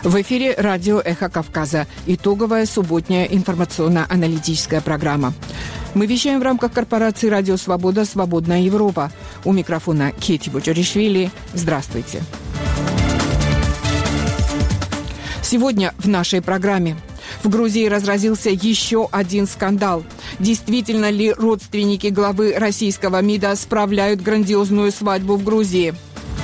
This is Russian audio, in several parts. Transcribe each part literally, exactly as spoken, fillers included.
В эфире радио «Эхо Кавказа». Итоговая субботняя информационно-аналитическая программа. Мы вещаем в рамках корпорации «Радио Свобода. Свободная Европа». У микрофона Кети Боджоришвили. Здравствуйте. Сегодня в нашей программе. В Грузии разразился еще один скандал. Действительно ли родственники главы российского МИДа справляют грандиозную свадьбу в Грузии?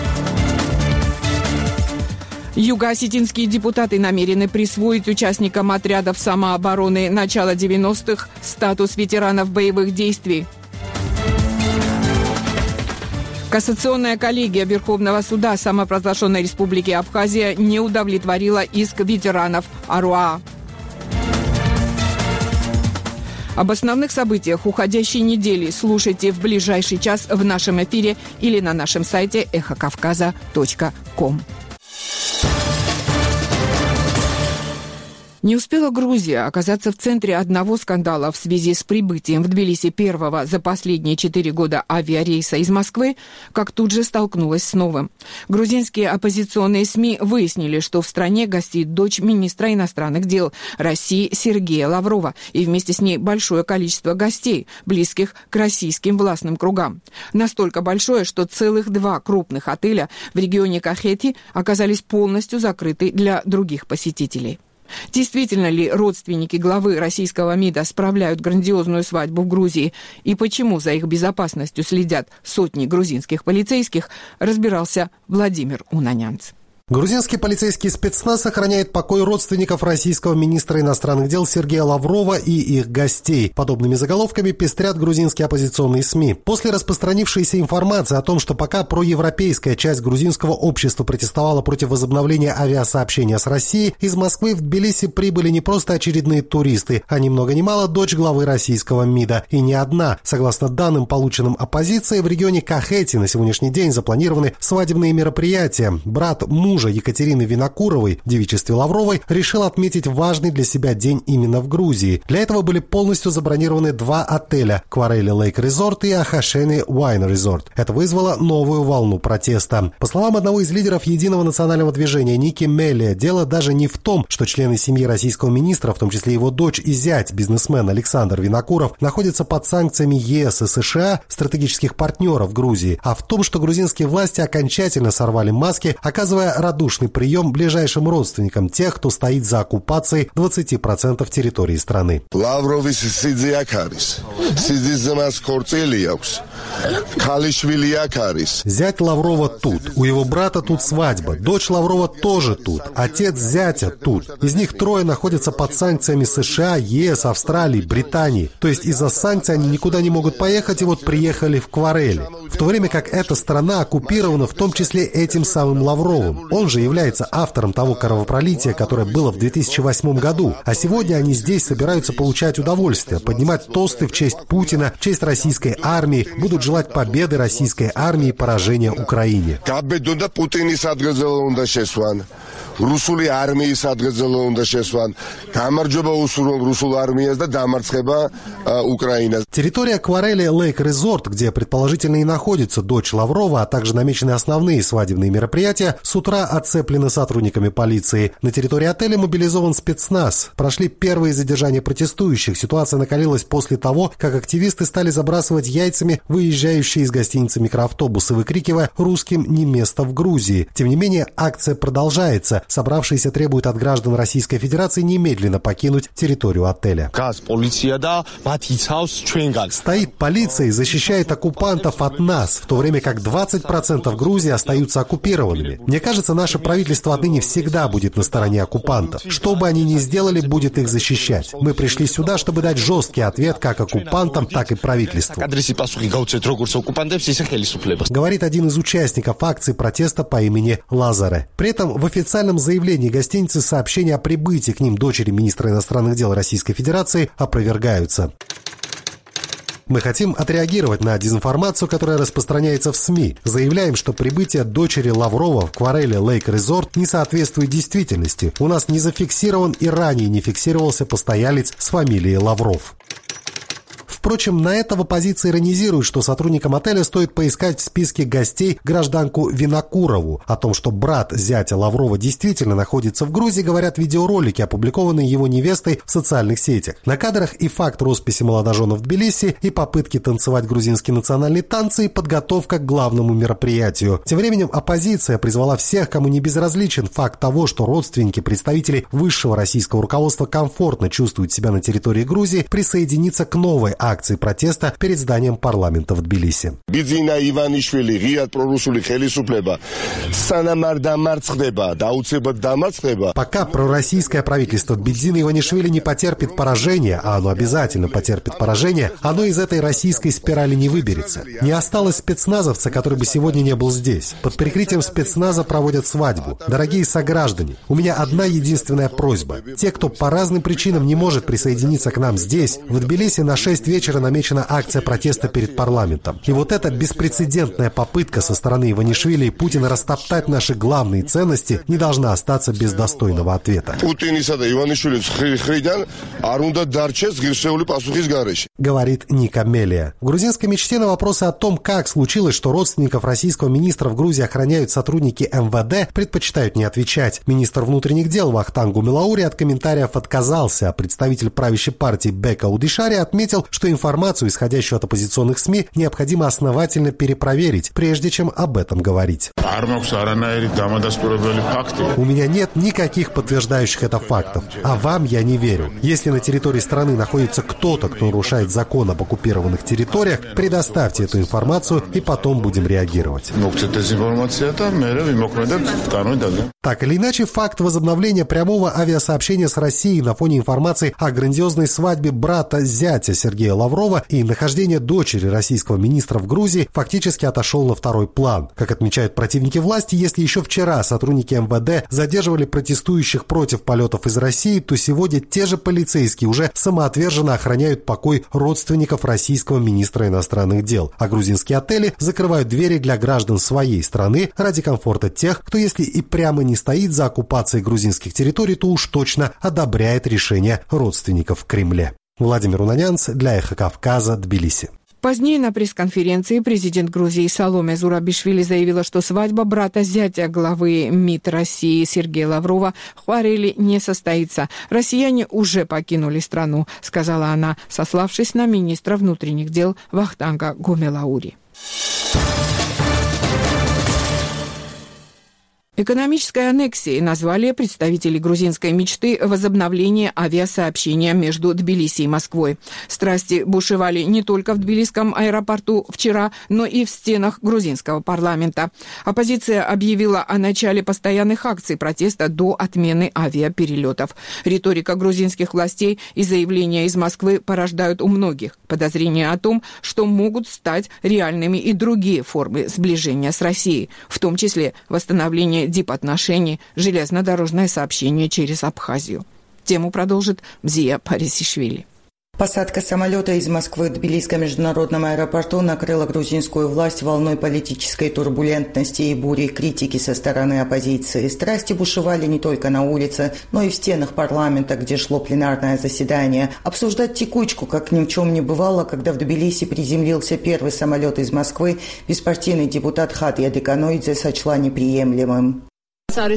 Юго-осетинские депутаты намерены присвоить участникам отрядов самообороны начала девяностых статус ветеранов боевых действий. Кассационная коллегия Верховного суда самопровозглашенной Республики Абхазия не удовлетворила иск ветеранов АРОА. Об основных событиях уходящей недели слушайте в ближайший час в нашем эфире или на нашем сайте эхо кавказа точка ком. Не успела Грузия оказаться в центре одного скандала в связи с прибытием в Тбилиси первого за последние четыре года авиарейса из Москвы, как тут же столкнулась с новым. Грузинские оппозиционные СМИ выяснили, что в стране гостит дочь министра иностранных дел России Сергея Лаврова и вместе с ней большое количество гостей, близких к российским властным кругам. Настолько большое, что целых два крупных отеля в регионе Кахети оказались полностью закрыты для других посетителей. Действительно ли родственники главы российского МИДа справляют грандиозную свадьбу в Грузии и почему за их безопасностью следят сотни грузинских полицейских, разбирался Владимир Унанянц. Грузинский полицейский спецназ охраняет покой родственников российского министра иностранных дел Сергея Лаврова и их гостей. Подобными заголовками пестрят грузинские оппозиционные СМИ. После распространившейся информации о том, что пока проевропейская часть грузинского общества протестовала против возобновления авиасообщения с Россией, из Москвы в Тбилиси прибыли не просто очередные туристы, а ни много ни мало дочь главы российского МИДа. И не одна. Согласно данным, полученным оппозицией, в регионе Кахети на сегодняшний день запланированы свадебные мероприятия. Брат мужа Екатерины Винокуровой в девичестве Лавровой решил отметить важный для себя день именно в Грузии. Для этого были полностью забронированы два отеля – Кварели Лейк Резорт и Ахашени Вайн Резорт. Это вызвало новую волну протеста. По словам одного из лидеров Единого национального движения Ники Мелия, дело даже не в том, что члены семьи российского министра, в том числе его дочь и зять, бизнесмен Александр Винокуров, находятся под санкциями ЕС и США, стратегических партнеров Грузии, а в том, что грузинские власти окончательно сорвали маски, оказывая радушный прием ближайшим родственникам тех, кто стоит за оккупацией двадцати процентов территории страны. Зять Лаврова тут, у его брата тут свадьба, дочь Лаврова тоже тут, отец зятя тут. Из них трое находятся под санкциями США, ЕС, Австралии, Британии. То есть из-за санкций они никуда не могут поехать и вот приехали в Кварели. В то время как эта страна оккупирована в том числе этим самым Лавровым. Он же является автором того кровопролития, которое было в две тысячи восьмом году. А сегодня они здесь собираются получать удовольствие, поднимать тосты в честь Путина, в честь российской армии, будут желать победы российской армии и поражения Украине. Русули армии садгазело унда шесван. Камарджоба усурон русул армия да дамарцхеба Украина. Территория Кварели Лейк Резорт, где предположительно и находится дочь Лаврова, а также намечены основные свадебные мероприятия, с утра оцеплены сотрудниками полиции. На территории отеля мобилизован спецназ. Прошли первые задержания протестующих. Ситуация накалилась после того, как активисты стали забрасывать яйцами выезжающие из гостиницы микроавтобусы, выкрикивая «Русским не место в Грузии». Тем не менее, акция продолжается. Собравшиеся требуют от граждан Российской Федерации немедленно покинуть территорию отеля. Стоит полиция и защищает оккупантов от нас, в то время как двадцать процентов Грузии остаются оккупированными. Мне кажется, наше правительство отныне всегда будет на стороне оккупантов. Что бы они ни сделали, будет их защищать. Мы пришли сюда, чтобы дать жесткий ответ как оккупантам, так и правительству. Говорит один из участников акции протеста по имени Лазаре. При этом в официальном заявлении гостиницы сообщения о прибытии к ним дочери министра иностранных дел Российской Федерации опровергаются. Мы хотим отреагировать на дезинформацию, которая распространяется в СМИ. Заявляем, что прибытие дочери Лаврова в Кварели Лейк Резорт не соответствует действительности. У нас не зафиксирован и ранее не фиксировался постоялец с фамилией Лавров. Впрочем, на это в оппозиции иронизируют, что сотрудникам отеля стоит поискать в списке гостей гражданку Винокурову. О том, что брат зятя Лаврова действительно находится в Грузии, говорят видеоролики, опубликованные его невестой в социальных сетях. На кадрах и факт росписи молодожена в Тбилиси, и попытки танцевать грузинские национальные танцы, и подготовка к главному мероприятию. Тем временем оппозиция призвала всех, кому не безразличен факт того, что родственники представителей высшего российского руководства комфортно чувствуют себя на территории Грузии, присоединиться к новой акции протеста перед зданием парламента в Тбилиси. Пока пророссийское правительство Бидзина Иванишвили не потерпит поражение, а оно обязательно потерпит поражение, оно из этой российской спирали не выберется. Не осталось спецназовца, который бы сегодня не был здесь. Под прикрытием спецназа проводят свадьбу. Дорогие сограждане, у меня одна единственная просьба. Те, кто по разным причинам не может присоединиться к нам здесь, в Тбилиси на шесть вечера намечена акция протеста перед парламентом. И вот эта беспрецедентная попытка со стороны Иванишвили и Путина растоптать наши главные ценности не должна остаться без достойного ответа. Говорит Ника Мелия. В грузинской мечте на вопросы о том, как случилось, что родственников российского министра в Грузии охраняют сотрудники эм вэ дэ, предпочитают не отвечать. Министр внутренних дел Вахтанг Гумилаури от комментариев отказался, а представитель правящей партии Бека Удишари отметил, что информацию, исходящую от оппозиционных СМИ, необходимо основательно перепроверить, прежде чем об этом говорить. У меня нет никаких подтверждающих это фактов, а вам я не верю. Если на территории страны находится кто-то, кто нарушает закон об оккупированных территориях, предоставьте эту информацию, и потом будем реагировать. Так или иначе, факт возобновления прямого авиасообщения с Россией на фоне информации о грандиозной свадьбе брата зятя Сергея Лаврова и нахождения дочери российского министра в Грузии фактически отошел на второй план. Как отмечают противники власти, если еще вчера сотрудники эм вэ дэ задерживали протестующих против полетов из России, то сегодня те же полицейские уже самоотверженно охраняют покой родственников российского министра иностранных дел, а грузинские отели закрывают двери для граждан своей страны ради комфорта тех, кто, если и прямо не стоит за оккупацией грузинских территорий, то уж точно одобряет решение родственников в Кремле. Владимир Унанянц для Эхо Кавказа, Тбилиси. Позднее на пресс-конференции президент Грузии Саломе Зурабишвили заявила, что свадьба брата зятя главы МИД России Сергея Лаврова в Хварели не состоится. Россияне уже покинули страну, сказала она, сославшись на министра внутренних дел Вахтанга Гумилаури. Экономической аннексией назвали представители грузинской мечты возобновление авиасообщения между Тбилиси и Москвой. Страсти бушевали не только в Тбилисском аэропорту вчера, но и в стенах грузинского парламента. Оппозиция объявила о начале постоянных акций протеста до отмены авиаперелетов. Риторика грузинских властей и заявления из Москвы порождают у многих подозрения о том, что могут стать реальными и другие формы сближения с Россией, в том числе восстановление дипотношений, железнодорожное сообщение через Абхазию. Тему продолжит Мзия Парисишвили. Посадка самолета из Москвы в Тбилисском международном аэропорту накрыла грузинскую власть волной политической турбулентности и бури критики со стороны оппозиции. Страсти бушевали не только на улице, но и в стенах парламента, где шло пленарное заседание. Обсуждать текучку, как ни в чем не бывало, когда в Тбилиси приземлился первый самолет из Москвы, беспартийный депутат Хатья Деканоидзе сочла неприемлемым. Это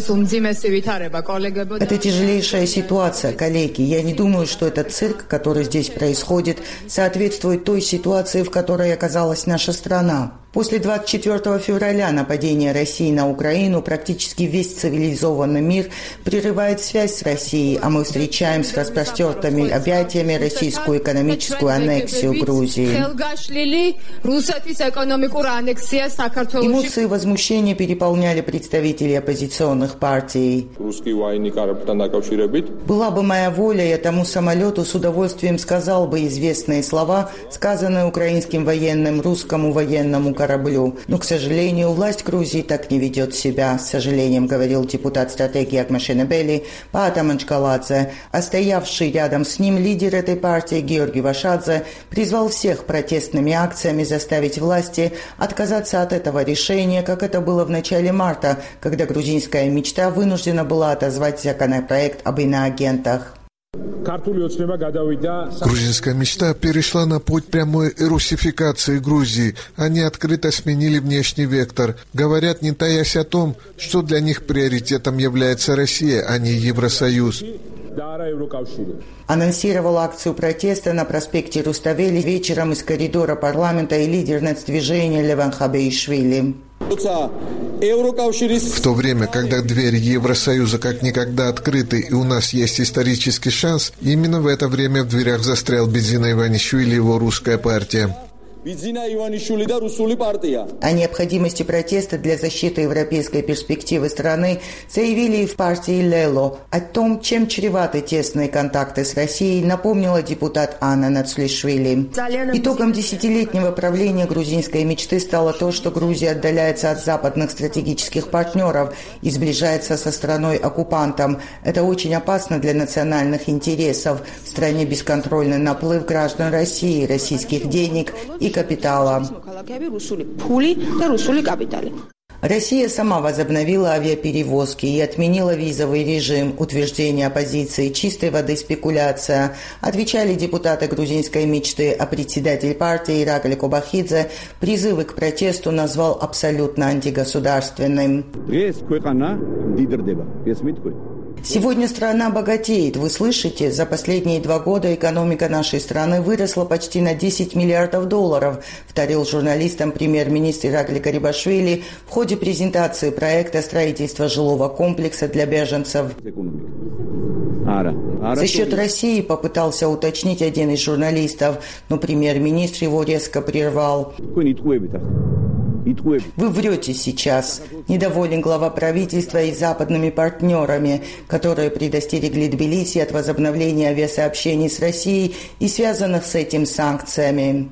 тяжелейшая ситуация, коллеги. Я не думаю, что этот цирк, который здесь происходит, соответствует той ситуации, в которой оказалась наша страна. После двадцать четвёртого февраля нападения России на Украину практически весь цивилизованный мир прерывает связь с Россией, а мы встречаем с распростертыми объятиями российскую экономическую аннексию Грузии. Эмоции возмущения переполняли представителей оппозиционных партий. Была бы моя воля, я тому самолету с удовольствием сказал бы известные слова, сказанные украинским военным русскому военному кораблю. Но, к сожалению, власть Грузии так не ведет себя, с сожалением говорил депутат стратегии Акмашинебели Паата Манчкаладзе, а стоявший рядом с ним лидер этой партии Георгий Вашадзе призвал всех протестными акциями заставить власти отказаться от этого решения, как это было в начале марта, когда грузинская мечта вынуждена была отозвать законопроект об иноагентах. Грузинская мечта перешла на путь прямой русификации Грузии. Они открыто сменили внешний вектор. Говорят, не таясь о том, что для них приоритетом является Россия, а не Евросоюз. Анонсировал акцию протеста на проспекте Руставели вечером из коридора парламента и лидер нацдвижения Леван Хабеишвили. В то время, когда двери Евросоюза как никогда открыты и у нас есть исторический шанс, именно в это время в дверях застрял Бедзина Иванишвили и его русская партия. О необходимости протеста для защиты европейской перспективы страны заявили и в партии Лело. О том, чем чреваты тесные контакты с Россией, напомнила депутат Анна Нацлишвили. Итогом десятилетнего правления грузинской мечты стало то, что Грузия отдаляется от западных стратегических партнеров и сближается со страной-оккупантом. Это очень опасно для национальных интересов. В стране бесконтрольный наплыв граждан России, российских денег и капитала. Россия сама возобновила авиаперевозки и отменила визовый режим. Утверждение оппозиции чистой воды спекуляция. Отвечали депутаты грузинской мечты, а председатель партии Ираклий Кобахидзе призывы к протесту назвал абсолютно антигосударственным. Сегодня страна богатеет. Вы слышите, за последние два года экономика нашей страны выросла почти на десять миллиардов долларов, вторил журналистам премьер-министр Ираклий Гарибашвили в ходе презентации проекта строительства жилого комплекса для беженцев. За счет России попытался уточнить один из журналистов, но премьер-министр его резко прервал. Вы врете сейчас. Недоволен глава правительства и западными партнерами, которые предостерегли Тбилиси от возобновления авиасообщений с Россией и связанных с этим санкциями.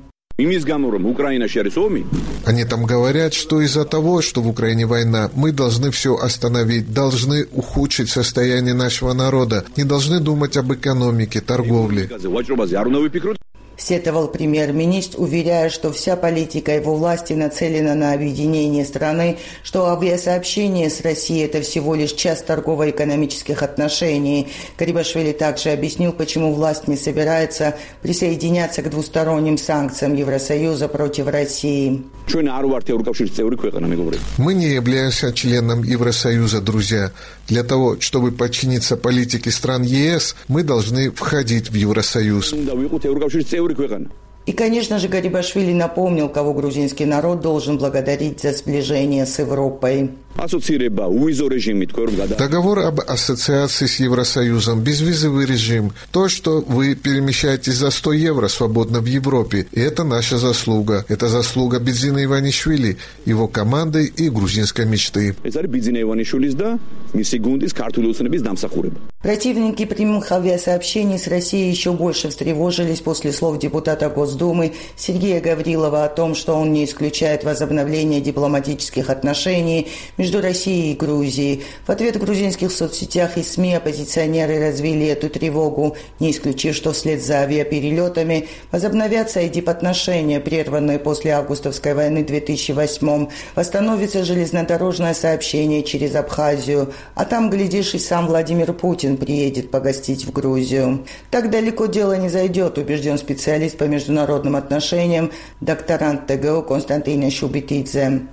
Они там говорят, что из-за того, что в Украине война, мы должны все остановить, должны ухудшить состояние нашего народа, не должны думать об экономике, торговле. Сетовал премьер-министр, уверяя, что вся политика его власти нацелена на объединение страны, что авиасообщение с Россией – это всего лишь часть торгово-экономических отношений. Гарибашвили также объяснил, почему власть не собирается присоединяться к двусторонним санкциям Евросоюза против России. Мы не являемся членом Евросоюза, друзья. Для того, чтобы подчиниться политике стран ЕС, мы должны входить в Евросоюз. И, конечно же, Гарибашвили напомнил, кого грузинский народ должен благодарить за сближение с Европой. Договор об ассоциации с Евросоюзом, безвизовый режим, то, что вы перемещаетесь за сто евро свободно в Европе, и это наша заслуга. Это заслуга Бедзина Иванишвили, его команды и грузинской мечты. Противники прямых авиасообщений с Россией еще больше встревожились после слов депутата Госдумы Сергея Гаврилова о том, что он не исключает возобновление дипломатических отношений между Россией и Грузией. В ответ в грузинских соцсетях и СМИ оппозиционеры развили эту тревогу, не исключив, что вслед за авиаперелетами возобновятся и дипотношения, прерванные после августовской войны в две тысячи восьмом. Восстановится железнодорожное сообщение через Абхазию, а там, глядишь, и сам Владимир Путин приедет погостить в Грузию. Так далеко дело не зайдет, убежден специалист по международным отношениям, докторант ТГУ Константин Шубитидзе.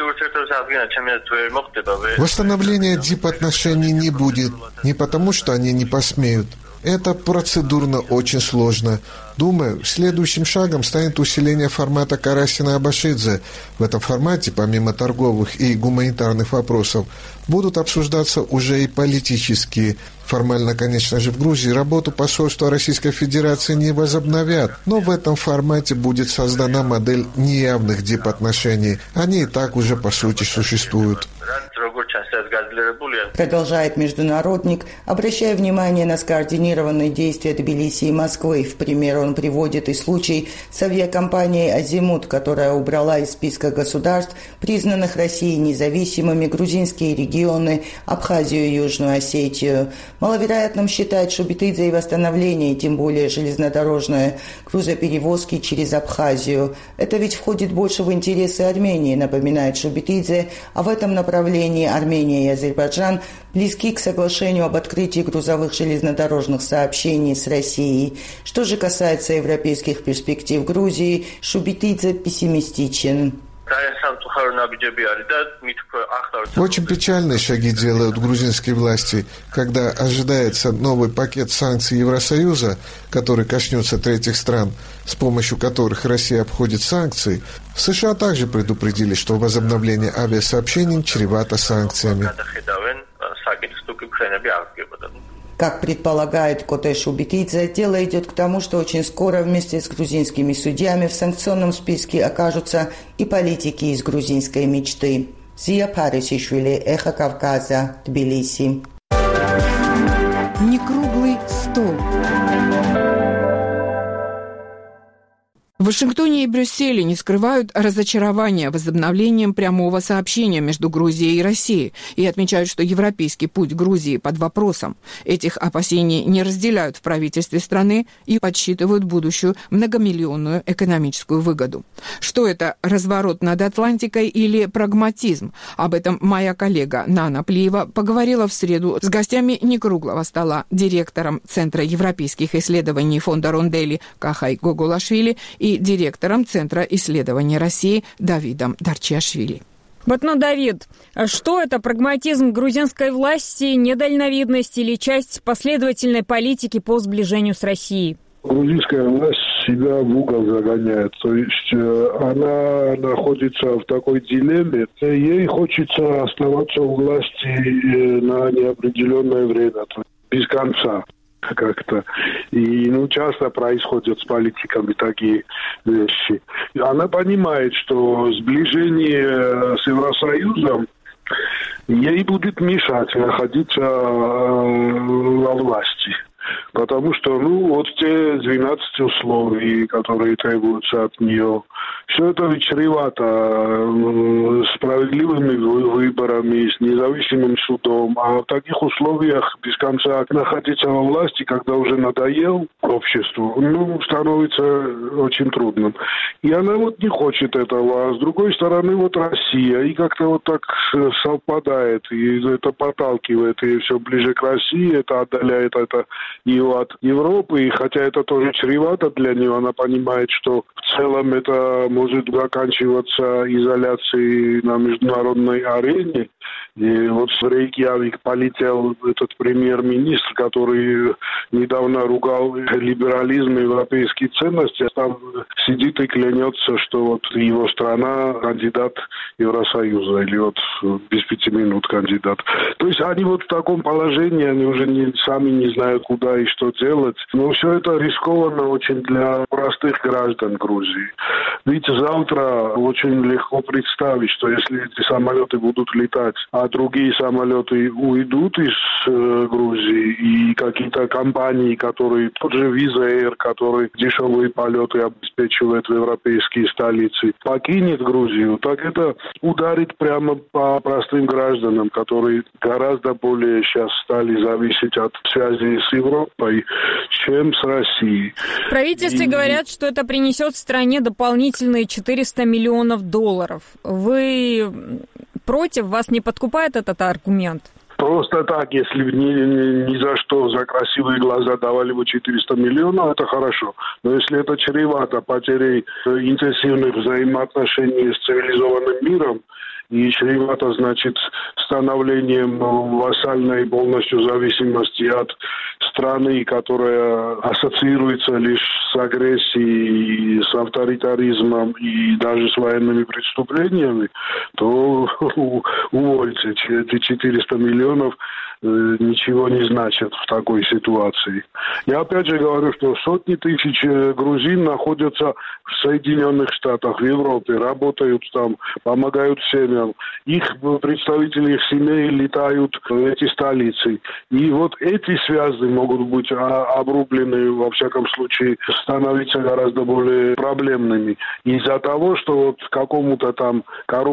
Восстановления дипотношений не будет, не потому, что они не посмеют. Это процедурно очень сложно. Думаю, следующим шагом станет усиление формата Карасина-Абашидзе. В этом формате, помимо торговых и гуманитарных вопросов, будут обсуждаться уже и политические. Формально, конечно же, в Грузии работу посольства Российской Федерации не возобновят, но в этом формате будет создана модель неявных дипотношений. Они и так уже, по сути, существуют. Продолжает международник, обращая внимание на скоординированные действия Тбилиси и Москвы. В пример он приводит и случай с авиакомпанией «Азимут», которая убрала из списка государств, признанных Россией независимыми, грузинские регионы, Абхазию и Южную Осетию. Маловероятным считает Шубитидзе и восстановление, тем более железнодорожное, грузоперевозки через Абхазию. Это ведь входит больше в интересы Армении, напоминает Шубитидзе, а в этом направлении Армения и Азербайджан Азербайджан близки к соглашению об открытии грузовых железнодорожных сообщений с Россией. Что же касается европейских перспектив Грузии, Шубитидзе пессимистичен. Очень печальные шаги делают грузинские власти, когда ожидается новый пакет санкций Евросоюза, который коснется третьих стран, с помощью которых Россия обходит санкции. США также предупредили, что возобновление авиасообщений чревато санкциями. Как предполагает Коте Шубитидзе, дело идет к тому, что очень скоро вместе с грузинскими судьями в санкционном списке окажутся и политики из грузинской мечты. Зия Парисишвили, Эхо Кавказа, Тбилиси. Некруглый стол. В Вашингтоне и Брюсселе не скрывают разочарования возобновлением прямого сообщения между Грузией и Россией и отмечают, что европейский путь Грузии под вопросом. Этих опасений не разделяют в правительстве страны и подсчитывают будущую многомиллионную экономическую выгоду. Что это, разворот над Атлантикой или прагматизм? Об этом моя коллега Нана Плиева поговорила в среду с гостями некруглого стола, директором Центра европейских исследований фонда Ронделли Кахай Гогулашвили и директором Центра исследований России Давидом Дарчиашвили. Вот, ну, Давид, что это, прагматизм грузинской власти, недальновидность или часть последовательной политики по сближению с Россией? Грузинская власть себя в угол загоняет, то есть она находится в такой дилемме, ей хочется оставаться у власти на неопределенное время, без конца. Как-то. И ну, часто происходят с политиками такие вещи. И она понимает, что сближение с Евросоюзом ей будет мешать находиться во власти. Потому что, ну, вот те двенадцать условий, которые требуются от нее, все это чревато справедливыми выборами, с независимым судом. А в таких условиях без конца находиться во власти, когда уже надоел обществу, ну, становится очень трудным. И она вот не хочет этого. А с другой стороны, вот Россия. И как-то вот так совпадает. И это подталкивает ее все ближе к России. Это отдаляет это ее от Европы. И хотя это тоже чревато для нее, она понимает, что в целом это может заканчиваться изоляцией на международной арене. И вот в Рейкьявик полетел этот премьер-министр, который недавно ругал либерализм и европейские ценности. Там сидит и клянется, что вот его страна кандидат Евросоюза, или вот без пяти минут кандидат. То есть они вот в таком положении, они уже не, сами не знают, куда и что делать. Но все это рискованно очень для простых граждан Грузии. Ведь завтра очень легко представить, что если эти самолеты будут летать, а другие самолеты уйдут из э, Грузии, и какие-то компании, которые, тот же Visa Air, который дешевые полеты обеспечивает в европейские столицы, покинет Грузию, так это ударит прямо по простым гражданам, которые гораздо более сейчас стали зависеть от связи с Европой, чем с Россией. В правительстве и... говорят, что это принесет стране дополнительные четыреста миллионов долларов. Вы против? Вас не подкупает этот аргумент? Просто так, если ни, ни, ни за что за красивые глаза давали бы четыреста миллионов, это хорошо. Но если это чревато потерей интенсивных взаимоотношений с цивилизованным миром, и чревато, значит, становлением вассальной полностью зависимости от страны, которая ассоциируется лишь с агрессией, с авторитаризмом и даже с военными преступлениями, то увольте. Эти четыреста миллионов ничего не значит в такой ситуации. Я опять же говорю, что сотни тысяч грузин находятся в Соединенных Штатах, в Европе, работают там, помогают семьям. Их представители их семей летают в эти столицы. И вот эти связи могут быть обрублены, во всяком случае, становиться гораздо более проблемными. Из-за того, что вот какому-то там коррупции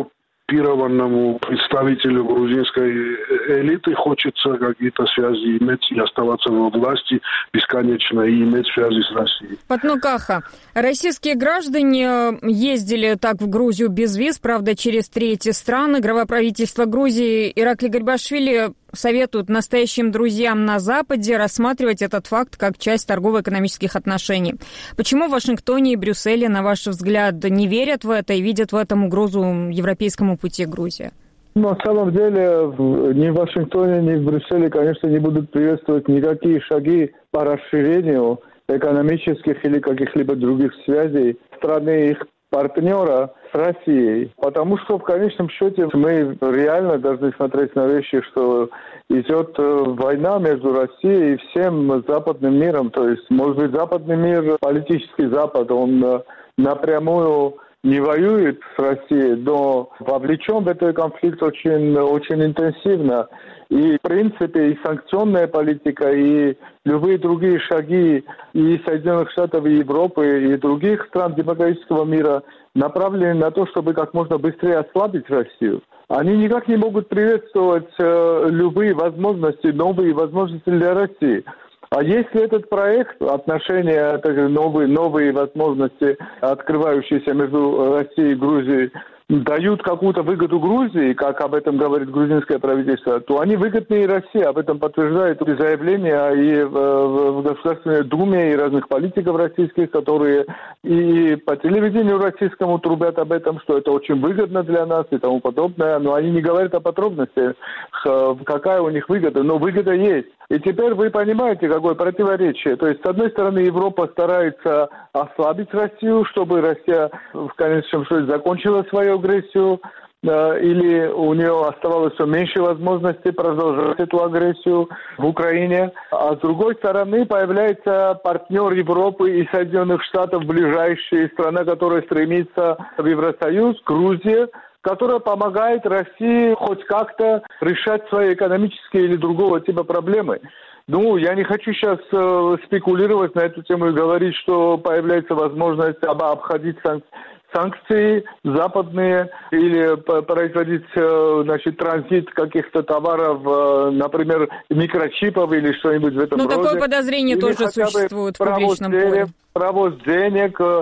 коррумпированному представителю грузинской элиты хочется какие-то связи иметь и оставаться во власти бесконечно и иметь связи с Россией. Патнукаха. Российские граждане ездили так в Грузию без виз, правда, через третьи страны. Глава правительства Грузии Иракли Гарибашвили советуют настоящим друзьям на Западе рассматривать этот факт как часть торгово-экономических отношений. Почему в Вашингтоне и Брюсселе, на ваш взгляд, не верят в это и видят в этом угрозу европейскому пути Грузии? На самом деле ни в Вашингтоне, ни в Брюсселе, конечно, не будут приветствовать никакие шаги по расширению экономических или каких-либо других связей страны их партнера с Россией. Потому что в конечном счете мы реально должны смотреть на вещи, что идет война между Россией и всем западным миром. То есть, может быть, западный мир, политический Запад, он напрямую не воюет с Россией, но вовлечен в этот конфликт очень, очень интенсивно. И, в принципе, и санкционная политика, и любые другие шаги и Соединенных Штатов, и Европы, и других стран демократического мира направлены на то, чтобы как можно быстрее ослабить Россию. Они никак не могут приветствовать э, любые возможности, новые возможности для России. А если этот проект, отношения, также новые, новые возможности, открывающиеся между Россией и Грузией, дают какую-то выгоду Грузии, как об этом говорит грузинское правительство, то они выгодны и России. Об этом подтверждают и заявления и в, в Государственной Думе, и разных политиков российских, которые и по телевидению российскому трубят об этом, что это очень выгодно для нас и тому подобное. Но они не говорят о подробностях, какая у них выгода. Но выгода есть. И теперь вы понимаете, какое противоречие. То есть, с одной стороны, Европа старается ослабить Россию, чтобы Россия в конечном счете закончила свою агрессию, э, или у нее оставалось все меньше возможностей продолжать эту агрессию в Украине. А с другой стороны, появляется партнер Европы и Соединенных Штатов, ближайшая страна, которая стремится в Евросоюз, Грузия, которая помогает России хоть как-то решать свои экономические или другого типа проблемы. Ну, я не хочу сейчас э, спекулировать на эту тему и говорить, что появляется возможность об, обходить сан- санкции западные или производить, э, значит, транзит каких-то товаров, э, например, микрочипов или что-нибудь в этом роде. Ну, такое подозрение или тоже существует в публичном поле. Провоз денег, э,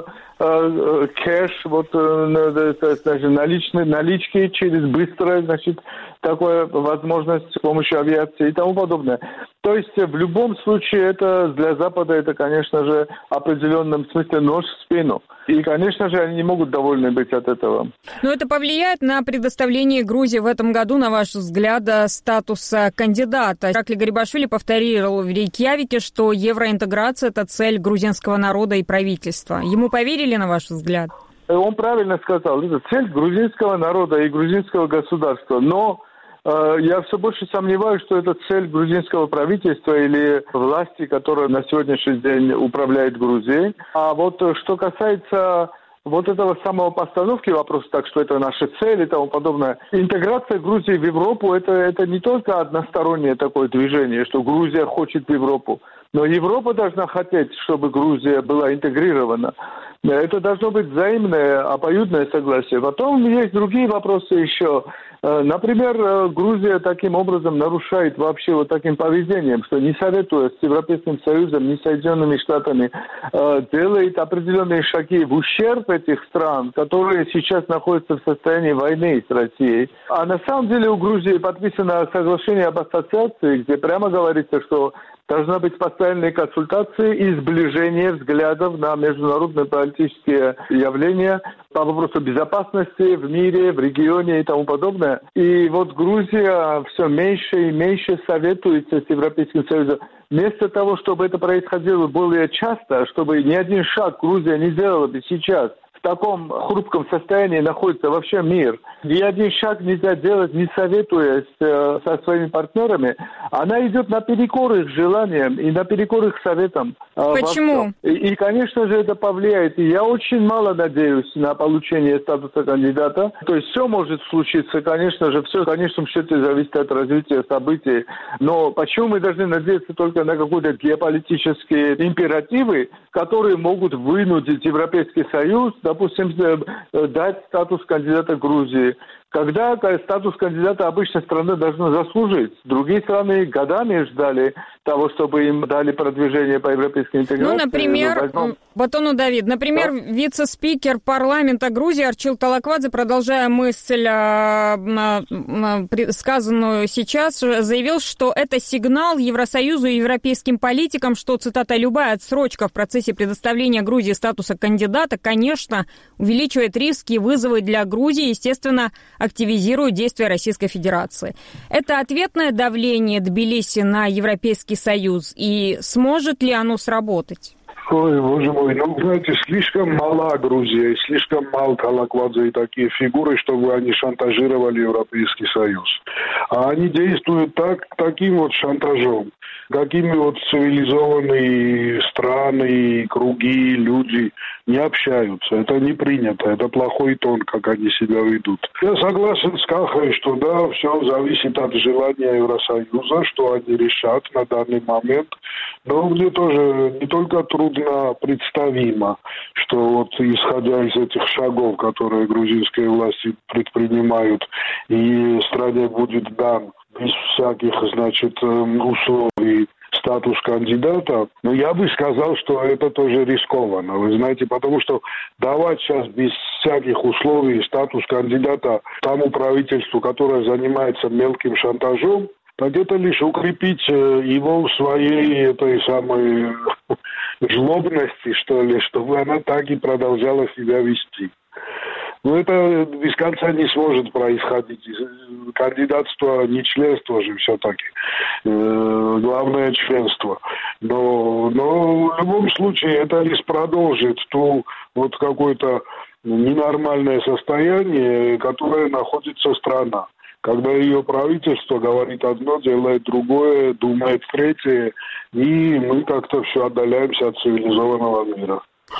э, кэш, вот, э, значит, наличные, налички через быстрое, значит, такая возможность с помощью авиации и тому подобное. То есть в любом случае это для Запада это, конечно же, в определенном смысле нож в спину. И, конечно же, они не могут довольны быть от этого. Но это повлияет на предоставление Грузии в этом году, на ваш взгляд, статуса кандидата. Иракли Гарибашвили повторил в Рейкьявике, что евроинтеграция – это цель грузинского народа и правительства. Ему поверили, на ваш взгляд? Он правильно сказал. Это цель грузинского народа и грузинского государства. Но э, я все больше сомневаюсь, что это цель грузинского правительства или власти, которая на сегодняшний день управляет Грузией. А вот что касается вот этого самого постановки вопроса, так что это наша цель и тому подобное. Интеграция Грузии в Европу это, это не только одностороннее такое движение, что Грузия хочет в Европу. Но Европа должна хотеть, чтобы Грузия была интегрирована. Это должно быть взаимное, обоюдное согласие. Потом есть другие вопросы еще. Например, Грузия таким образом нарушает вообще вот таким поведением, что не советуя с Европейским Союзом, ни с Соединенными Штатами, делает определенные шаги в ущерб этих стран, которые сейчас находятся в состоянии войны с Россией. А на самом деле у Грузии подписано соглашение об ассоциации, где прямо говорится, что должна быть постоянные консультации и сближение взглядов на международные политические явления по вопросу безопасности в мире, в регионе и тому подобное. И вот Грузия все меньше и меньше советуется с Европейским Союзом. Вместо того, чтобы это происходило более часто, чтобы ни один шаг Грузия не сделала бы сейчас, в таком хрупком состоянии находится вообще мир. Ни один шаг нельзя делать, не советуясь э, со своими партнерами. Она идет наперекор их желаниям и наперекор их советам. Э, Почему? И, и, конечно же, это повлияет. И я очень мало надеюсь на получение статуса кандидата. То есть все может случиться, конечно же, все в конечном счете зависит от развития событий. Но почему мы должны надеяться только на какие-то геополитические императивы, которые могут вынудить Европейский Союз, допустим, дать статус кандидата Грузии? Когда статус кандидата обычной страны должны заслужить. Другие страны годами ждали того, чтобы им дали продвижение по европейской интеграции. Ну, например, возьмем... Батону Давид, например, да? вице-спикер парламента Грузии Арчил Талаквадзе, продолжая мысль, сказанную сейчас, заявил, что это сигнал Евросоюзу и европейским политикам, что, цитата, «любая отсрочка в процессе предоставления Грузии статуса кандидата, конечно, увеличивает риски и вызовы для Грузии, естественно, активизирует действия Российской Федерации». Это ответное давление Тбилиси на Европейский Союз, и сможет ли оно сработать? Ой, боже мой, ну, знаете, слишком мала Грузия, слишком мал Талаквадзе и такие фигуры, чтобы они шантажировали Европейский Союз. А они действуют так, таким вот шантажом, какими вот цивилизованные страны, круги, люди не общаются. Это не принято, это плохой тон, как они себя ведут. Я согласен с Кахой, что да, все зависит от желания Евросоюза, что они решат на данный момент. Но мне тоже не только трудно представимо, что вот исходя из этих шагов, которые грузинские власти предпринимают, и стране будет дан без всяких, значит, условий статус кандидата, но я бы сказал, что это тоже рискованно, вы знаете, потому что давать сейчас без всяких условий статус кандидата тому правительству, которое занимается мелким шантажом, так это лишь укрепить его в своей этой самой жлобности, что ли, чтобы она так и продолжала себя вести. Но это без конца не сможет происходить. Кандидатство не членство же все-таки. Э, главное членство. Но, но в любом случае это лишь продолжит ту вот какое-то ненормальное состояние, которое находится страна. Когда ее правительство говорит одно, делает другое, думает третье, и мы как-то все отдаляемся от цивилизованного мира.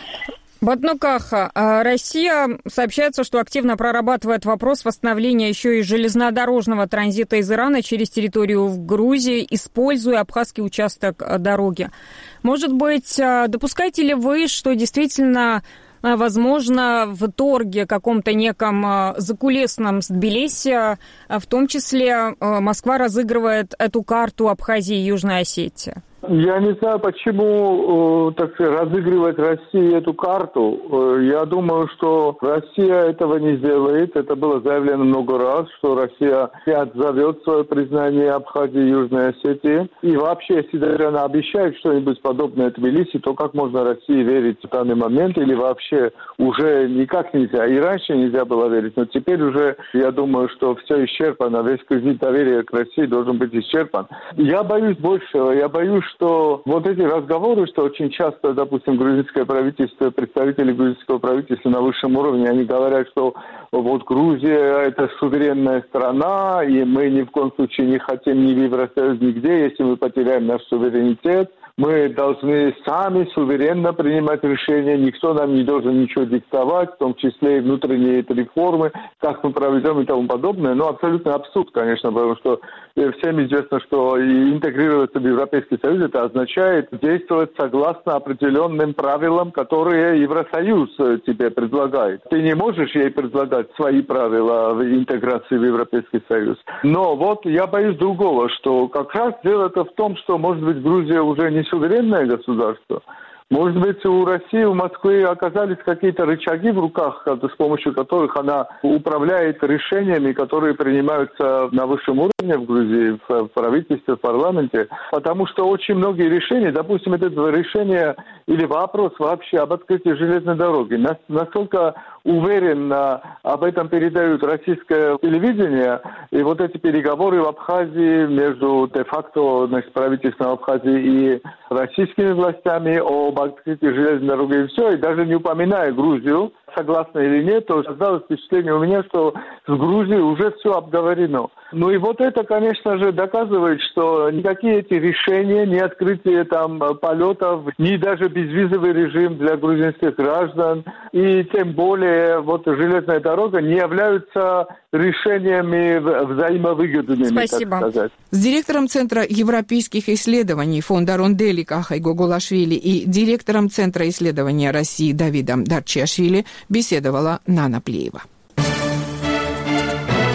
Батнукаха, Россия сообщается, что активно прорабатывает вопрос восстановления еще и железнодорожного транзита из Ирана через территорию в Грузии, используя абхазский участок дороги. Может быть, допускаете ли вы, что действительно, возможно, в торге каком-то неком закулисном с Тбилиси, в том числе Москва разыгрывает эту карту Абхазии и Южной Осетии? Я не знаю, почему, так сказать, разыгрывает Россия эту карту. Я думаю, что Россия этого не сделает. Это было заявлено много раз, что Россия отзовет свое признание Абхазии и Южной Осетии. И вообще, если даже она обещает что-нибудь подобное Тбилиси, то как можно России верить в данный момент? Или вообще уже никак нельзя. И раньше нельзя было верить, но теперь уже, я думаю, что все исчерпано. Весь кредит доверия к России должен быть исчерпан. Я боюсь большего. Я боюсь, что вот эти разговоры, что очень часто, допустим, грузинское правительство, представители грузинского правительства на высшем уровне, они говорят, что вот Грузия – это суверенная страна, и мы ни в коем случае не хотим ни в Евросоюз, нигде, если мы потеряем наш суверенитет. Мы должны сами суверенно принимать решения, никто нам не должен ничего диктовать, в том числе и внутренние реформы, как мы проведем и тому подобное. Но абсолютно абсурд, конечно, потому что всем известно, что интегрироваться в Европейский Союз – это означает действовать согласно определенным правилам, которые Евросоюз тебе предлагает. Ты не можешь ей предлагать свои правила в интеграции в Европейский Союз. Но вот я боюсь другого, что как раз дело-то в том, что, может быть, Грузия уже не суверенное государство. Может быть, у России, у Москвы оказались какие-то рычаги в руках, с помощью которых она управляет решениями, которые принимаются на высшем уровне в Грузии, в правительстве, в парламенте. Потому что очень многие решения, допустим, это решение или вопрос вообще об открытии железной дороги, настолько уверенно об этом передают российское телевидение, и вот эти переговоры в Абхазии между де-факто, значит, правительством Абхазии и российскими властями об открытии железной дороги и все, и даже не упоминая Грузию, согласны или нет, то создалось впечатление у меня, что с Грузией уже все обговорено. Ну и вот это, конечно же, доказывает, что никакие эти решения, ни открытие там полетов, ни даже безвизовый режим для грузинских граждан, и тем более вот железная дорога не являются решениями взаимовыгодными, Спасибо. так сказать. С директором Центра европейских исследований фонда Рондели Кахой Гогулашвили и директором Центра исследования России Давидом Дарчиашвили беседовала Нана Плеева.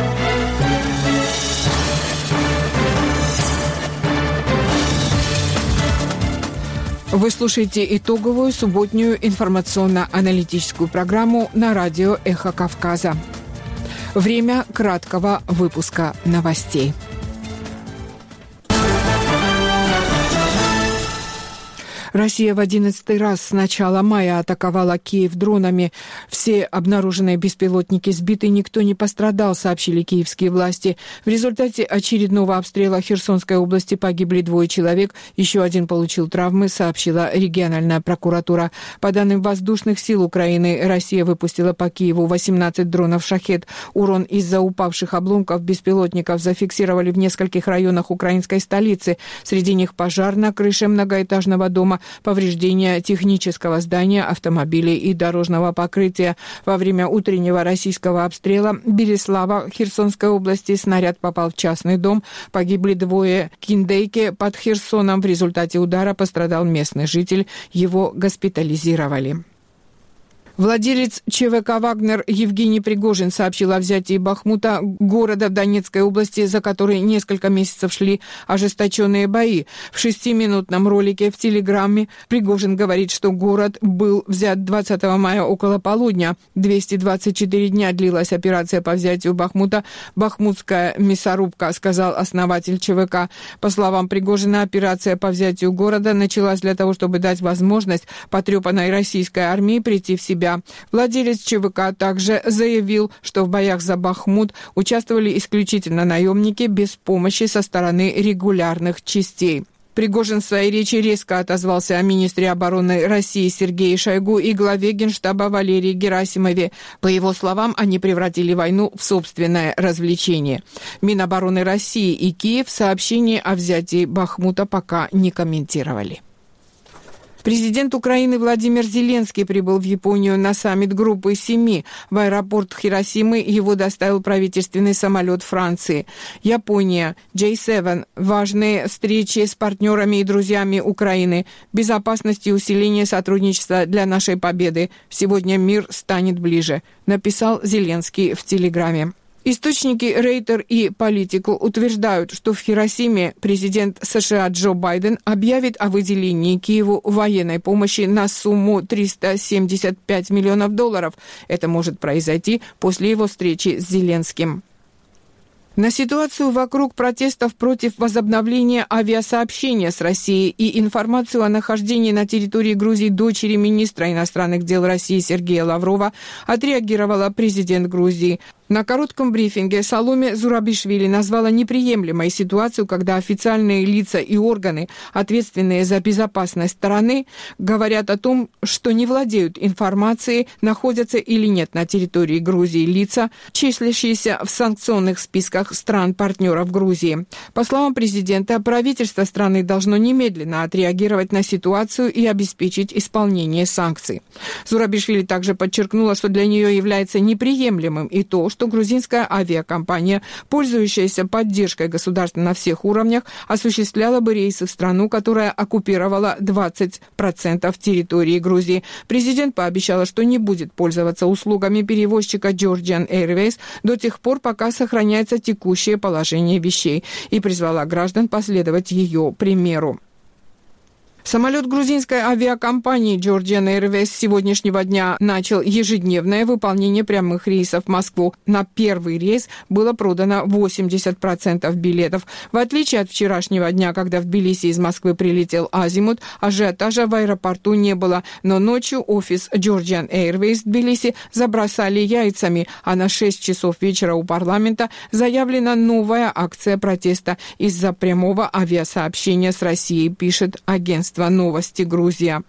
Вы слушаете итоговую субботнюю информационно-аналитическую программу на радио «Эхо Кавказа». Время краткого выпуска новостей. Россия в одиннадцатый раз с начала мая атаковала Киев дронами. Все обнаруженные беспилотники сбиты, никто не пострадал, сообщили киевские власти. В результате очередного обстрела Херсонской области погибли двое человек, еще один получил травмы, сообщила региональная прокуратура. По данным воздушных сил Украины, Россия выпустила по Киеву восемнадцать дронов «Шахед». Урон из-за упавших обломков беспилотников зафиксировали в нескольких районах украинской столицы. Среди них пожар на крыше многоэтажного дома, повреждения технического здания, автомобилей и дорожного покрытия. Во время утреннего российского обстрела Береслава Херсонской области снаряд попал в частный дом. Погибли двое в Киндейке под Херсоном. В результате удара пострадал местный житель. Его госпитализировали. Владелец ЧВК «Вагнер» Евгений Пригожин сообщил о взятии Бахмута, города в Донецкой области, за который несколько месяцев шли ожесточенные бои. В шестиминутном ролике в Телеграме Пригожин говорит, что город был взят двадцатого мая около полудня. двести двадцать четыре дня длилась операция по взятию Бахмута. «Бахмутская мясорубка», сказал основатель ЧВК. По словам Пригожина, операция по взятию города началась для того, чтобы дать возможность потрепанной российской армии прийти в себя. Владелец ЧВК также заявил, что в боях за Бахмут участвовали исключительно наемники без помощи со стороны регулярных частей. Пригожин в своей речи резко отозвался о министре обороны России Сергее Шойгу и главе Генштаба Валерии Герасимове. По его словам, они превратили войну в собственное развлечение. Минобороны России и Киев сообщение о взятии Бахмута пока не комментировали. Президент Украины Владимир Зеленский прибыл в Японию на саммит группы семи. В аэропорт Хиросимы его доставил правительственный самолет Франции. Япония, джей семь. Важные встречи с партнерами и друзьями Украины. Безопасность и усиление сотрудничества для нашей победы. Сегодня мир станет ближе, написал Зеленский в Телеграме. Источники Рейтер и Политику утверждают, что в Хиросиме президент США Джо Байден объявит о выделении Киеву военной помощи на сумму триста семьдесят пять миллионов долларов. Это может произойти после его встречи с Зеленским. На ситуацию вокруг протестов против возобновления авиасообщения с Россией и информацию о нахождении на территории Грузии дочери министра иностранных дел России Сергея Лаврова отреагировала президент Грузии. На коротком брифинге Саломе Зурабишвили назвала неприемлемой ситуацию, когда официальные лица и органы, ответственные за безопасность страны, говорят о том, что не владеют информацией, находятся или нет на территории Грузии лица, числящиеся в санкционных списках стран-партнеров Грузии. По словам президента, правительство страны должно немедленно отреагировать на ситуацию и обеспечить исполнение санкций. Зурабишвили также подчеркнула, что для нее является неприемлемым и то, что что грузинская авиакомпания, пользующаяся поддержкой государства на всех уровнях, осуществляла бы рейсы в страну, которая оккупировала двадцать процентов территории Грузии. Президент пообещала, что не будет пользоваться услугами перевозчика Georgian Airways до тех пор, пока сохраняется текущее положение вещей, и призвала граждан последовать ее примеру. Самолет грузинской авиакомпании Georgian Airways с сегодняшнего дня начал ежедневное выполнение прямых рейсов в Москву. На первый рейс было продано восемьдесят процентов билетов. В отличие от вчерашнего дня, когда в Тбилиси из Москвы прилетел Азимут, ажиотажа в аэропорту не было. Но ночью офис Georgian Airways в Тбилиси забросали яйцами, а на шесть часов вечера у парламента заявлена новая акция протеста из-за прямого авиасообщения с Россией, пишет агентство «Новости Грузия».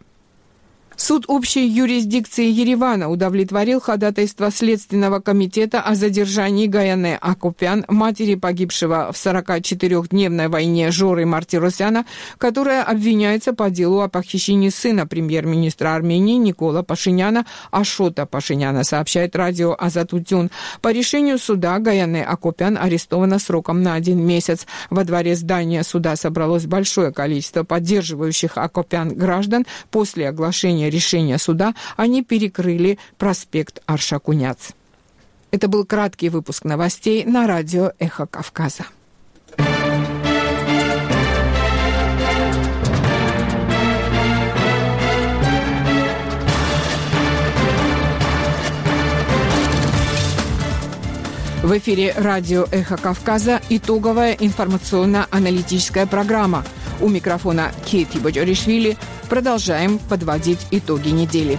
Суд общей юрисдикции Еревана удовлетворил ходатайство Следственного комитета о задержании Гаяне Акопян, матери погибшего в сорокачетырёхдневной войне Жоры Мартиросяна, которая обвиняется по делу о похищении сына премьер-министра Армении Никола Пашиняна, Ашота Пашиняна, сообщает радио Азатутюн. По решению суда Гаяне Акопян арестована сроком на один месяц. Во дворе здания суда собралось большое количество поддерживающих Акопян граждан. После оглашения решения суда они перекрыли проспект Аршакуняц. Это был краткий выпуск новостей на радио «Эхо Кавказа». В эфире радио «Эхо Кавказа» итоговая информационно-аналитическая программа. У микрофона Кейти Боджоришвили. Продолжаем подводить итоги недели.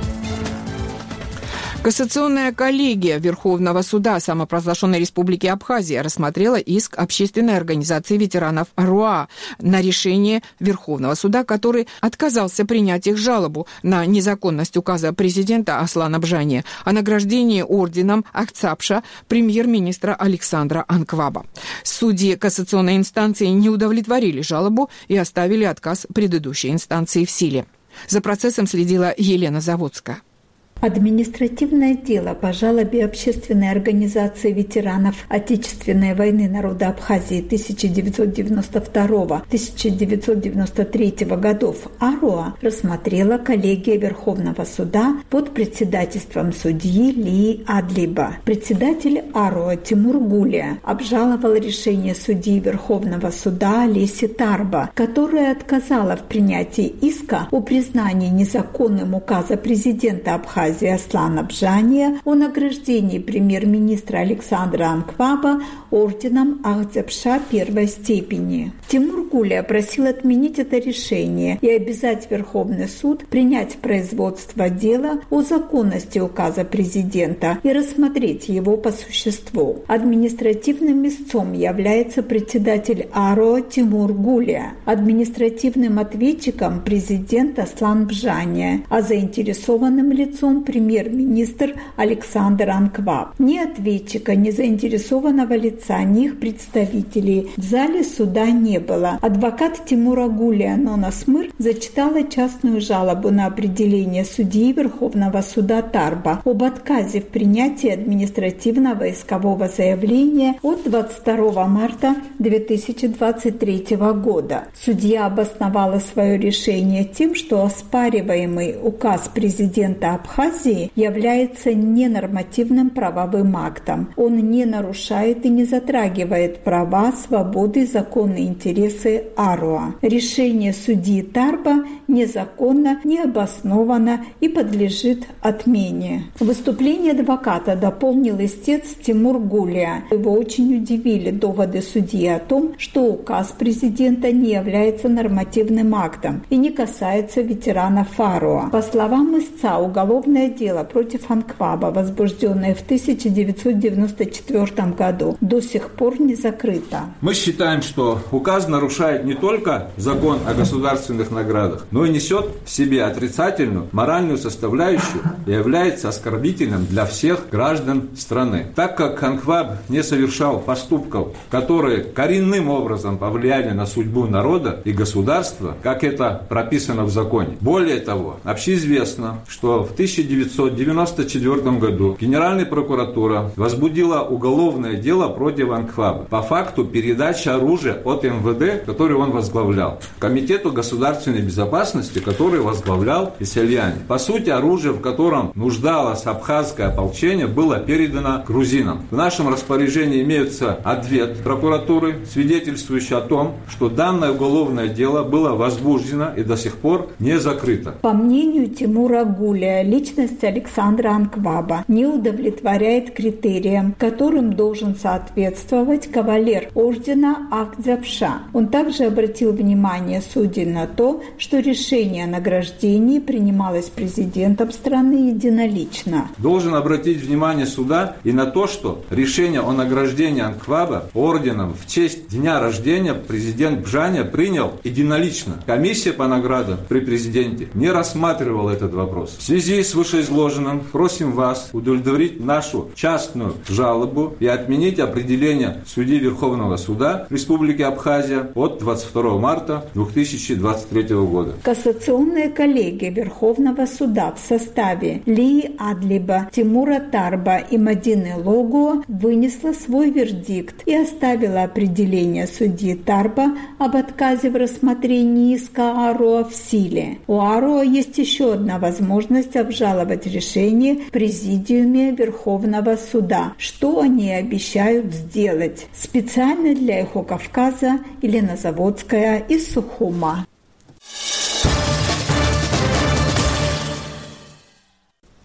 Кассационная коллегия Верховного суда самопровозглашенной Республики Абхазия рассмотрела иск общественной организации ветеранов АРОА на решение Верховного суда, который отказался принять их жалобу на незаконность указа президента Аслана Бжани о награждении орденом Ахцапша премьер-министра Александра Анкваба. Судьи кассационной инстанции не удовлетворили жалобу и оставили отказ предыдущей инстанции в силе. За процессом следила Елена Заводская. Административное дело по жалобе Общественной организации ветеранов Отечественной войны народа Абхазии тысяча девятьсот девяносто второго — тысяча девятьсот девяносто третьего годов АРОА рассмотрела коллегия Верховного суда под председательством судьи Лии Адлиба. Председатель АРОА Тимур Гулия обжаловал решение судьи Верховного суда Леси Тарба, которая отказала в принятии иска о признании незаконным указа президента Абхазии Аслана Бжания о награждении премьер-министра Александра Анкваба орденом Ахцапша первой степени. Тимур Гулия просил отменить это решение и обязать Верховный суд принять в производство дела о законности указа президента и рассмотреть его по существу. Административным истцом является председатель АРОА Тимур Гулия, административным ответчиком президент Аслан Бжания, а заинтересованным лицом премьер-министр Александр Анкваб. Ни ответчика, ни заинтересованного лица, ни их представителей в зале суда не было. Адвокат Тимура Гулия Нона Смыр зачитала частную жалобу на определение судьи Верховного суда Тарба об отказе в принятии административного искового заявления от двадцать второго марта две тысячи двадцать третьего года. Судья обосновала свое решение тем, что оспариваемый указ президента Абхазии является ненормативным правовым актом. Он не нарушает и не затрагивает права, свободы и законные интересы АРОА. Решение судьи Тарба незаконно, необоснованно и подлежит отмене. Выступление адвоката дополнил истец Тимур Гулия. Его очень удивили доводы судьи о том, что указ президента не является нормативным актом и не касается ветеранов АРОА. По словам истца, уголовное дело против Анкваба, возбужденное в тысяча девятьсот девяносто четвёртом году, до сих пор не закрыто. Мы считаем, что указ нарушает не только закон о государственных наградах, но и несет в себе отрицательную моральную составляющую и является оскорбительным для всех граждан страны. Так как Анкваб не совершал поступков, которые коренным образом повлияли на судьбу народа и государства, как это прописано в законе. Более того, общеизвестно, что в тысяча девятьсот девяносто четвёртом году Генеральная прокуратура возбудила уголовное дело против Анкваба по факту передачи оружия от эм вэ дэ, который он возглавлял, Комитету государственной безопасности, который возглавлял Исельяне. По сути, оружие, в котором нуждалось абхазское ополчение, было передано грузинам. В нашем распоряжении имеется ответ прокуратуры, свидетельствующий о том, что данное уголовное дело было возбуждено и до сих пор не закрыто. По мнению Тимура Гулия, личность Александра Анкваба не удовлетворяет критериям, которым должен соответствовать кавалер ордена Ахцапша. Он также обратил внимание судей на то, что решение о награждении принималось президентом страны единолично. Должен обратить внимание суда и на то, что решение о награждении Анкваба орденом в честь дня рождения президент Бжания принял единолично. Комиссия по наградам при президенте не рассматривала этот вопрос. В связи с вышеизложенным просим вас удовлетворить нашу частную жалобу и отменить определение судьи Верховного суда Республики Абхазия от двадцать второго марта две тысячи двадцать третьего года. Кассационная коллегия Верховного суда в составе Лии Адлиба, Тимура Тарба и Мадины Логуа вынесла свой вердикт и оставила определение судьи Тарба об отказе в рассмотрении иска АРОА в силе. У АРОА есть еще одна возможность обжаловать решение в Президиуме Верховного суда, что они обещают сделать. Специально для «Эхо Кавказа» Елена Заводская из Сухума.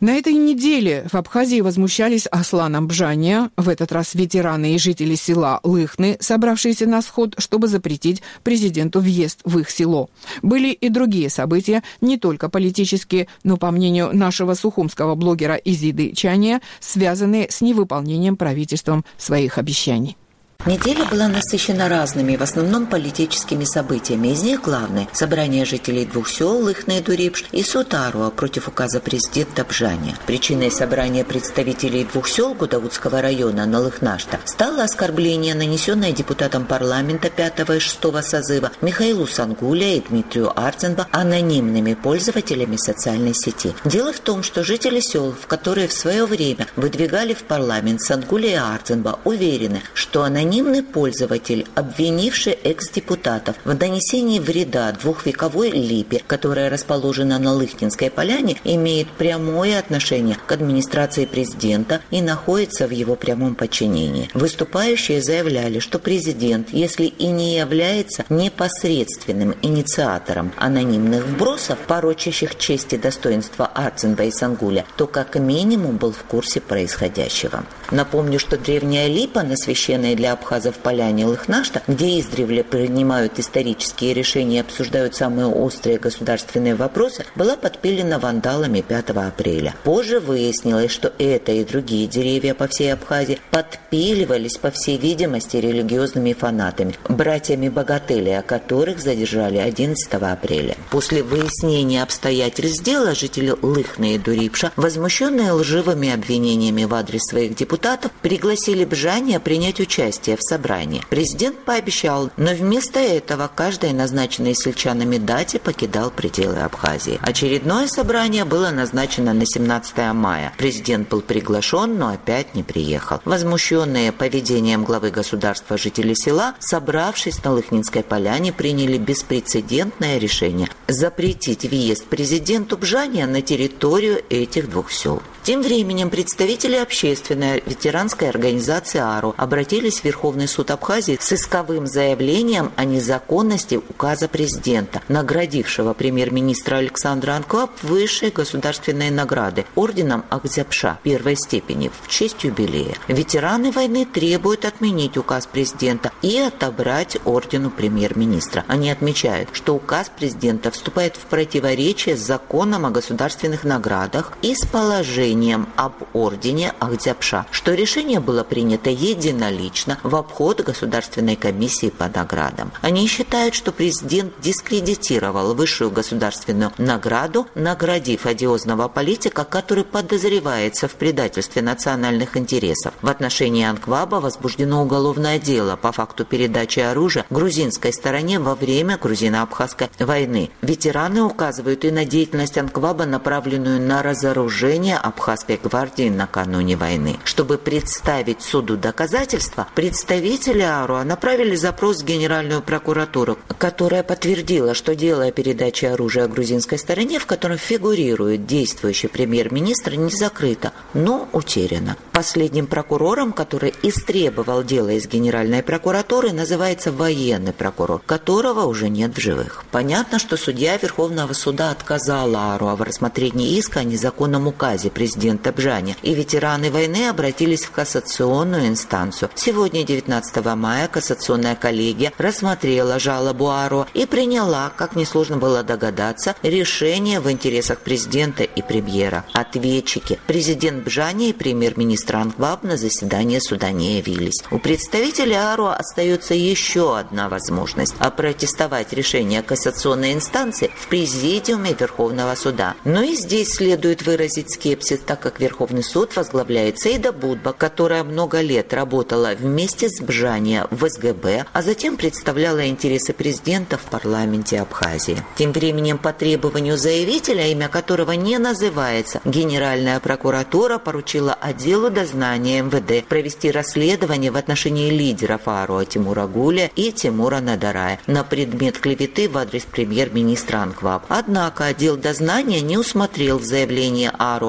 На этой неделе в Абхазии возмущались Асланом Бжания, в этот раз ветераны и жители села Лыхны, собравшиеся на сход, чтобы запретить президенту въезд в их село. Были и другие события, не только политические, но, по мнению нашего сухумского блогера Изиды Чания, связанные с невыполнением правительством своих обещаний. Неделя была насыщена разными, в основном политическими событиями. Из них главное – собрание жителей двух сел Лыхны и Дурипш и суд Аруа против указа президента Бжания. Причиной собрания представителей двух сел Гудаутского района на Лыхнашта стало оскорбление, нанесенное депутатам парламента пятого и шестого созыва Михаилу Сангуля и Дмитрию Арценба анонимными пользователями социальной сети. Дело в том, что жители сел, в которые в свое время выдвигали в парламент Сангуля и Арценба, уверены, что анонимные Анонимный пользователь, обвинивший экс-депутатов в нанесении вреда двухвековой липе, которая расположена на Лыхнинской поляне, имеет прямое отношение к администрации президента и находится в его прямом подчинении. Выступающие заявляли, что президент, если и не является непосредственным инициатором анонимных вбросов, порочащих честь и достоинство Арценба и Сангуля, то как минимум был в курсе происходящего. Напомню, что древняя липа на священной для абхазов поляне Лыхнашта, где издревле принимают исторические решения и обсуждают самые острые государственные вопросы, была подпилена вандалами пятого апреля. Позже выяснилось, что это и другие деревья по всей Абхазии подпиливались, по всей видимости, религиозными фанатами, братьями Богателя, которых задержали одиннадцатого апреля. После выяснения обстоятельств дела жители Лыхны и Дурипша, возмущенные лживыми обвинениями в адрес своих депутатов, пригласили Бжания принять участие в собрании. Президент пообещал, но вместо этого каждой назначенной сельчанами дате покидал пределы Абхазии. Очередное собрание было назначено на семнадцатое мая. Президент был приглашен, но опять не приехал. Возмущенные поведением главы государства жители села, собравшись на Лыхнинской поляне, приняли беспрецедентное решение запретить въезд президенту Бжания на территорию этих двух сел. Тем временем представители общественной ветеранской организации АРУ обратились в Верховный суд Абхазии с исковым заявлением о незаконности указа президента, наградившего премьер-министра Александра Анкваб высшей государственной награды орденом Агдзябша первой степени в честь юбилея. Ветераны войны требуют отменить указ президента и отобрать орден у премьер-министра. Они отмечают, что указ президента вступает в противоречие с законом о государственных наградах и с положением об ордене Агдзябша, что решение было принято единолично в обход Государственной комиссии по наградам. Они считают, что президент дискредитировал высшую государственную награду, наградив одиозного политика, который подозревается в предательстве национальных интересов. В отношении Анкваба возбуждено уголовное дело по факту передачи оружия грузинской стороне во время грузино-абхазской войны. Ветераны указывают и на деятельность Анкваба, направленную на разоружение Абхазии Абхазской гвардии накануне войны. Чтобы представить суду доказательства, представители АРУА направили запрос в Генеральную прокуратуру, которая подтвердила, что дело о передаче оружия грузинской стороне, в котором фигурирует действующий премьер-министр, не закрыто, но утеряно. Последним прокурором, который истребовал дело из Генеральной прокуратуры, называется военный прокурор, которого уже нет в живых. Понятно, что судья Верховного суда отказала АРУА в рассмотрении иска о незаконном указе президента Бжания, и ветераны войны обратились в кассационную инстанцию. Сегодня, девятнадцатого мая, кассационная коллегия рассмотрела жалобу АРУА и приняла, как несложно было догадаться, решение в интересах президента и премьера. Ответчики – президент Бжания и премьер-министр Анкваб на заседание суда не явились. У представителей АРУА остается еще одна возможность – опротестовать решение кассационной инстанции в президиуме Верховного суда. Но и здесь следует выразить скепсис, так как Верховный суд возглавляет Сейда Будба, которая много лет работала вместе с Бжания в СГБ, а затем представляла интересы президента в парламенте Абхазии. Тем временем по требованию заявителя, имя которого не называется, Генеральная прокуратура поручила отделу дознания эм вэ дэ провести расследование в отношении лидеров АРУА Тимура Гуля и Тимура Надарая на предмет клеветы в адрес премьер-министра Анкваб. Однако отдел дознания не усмотрел в заявлении АРУА основания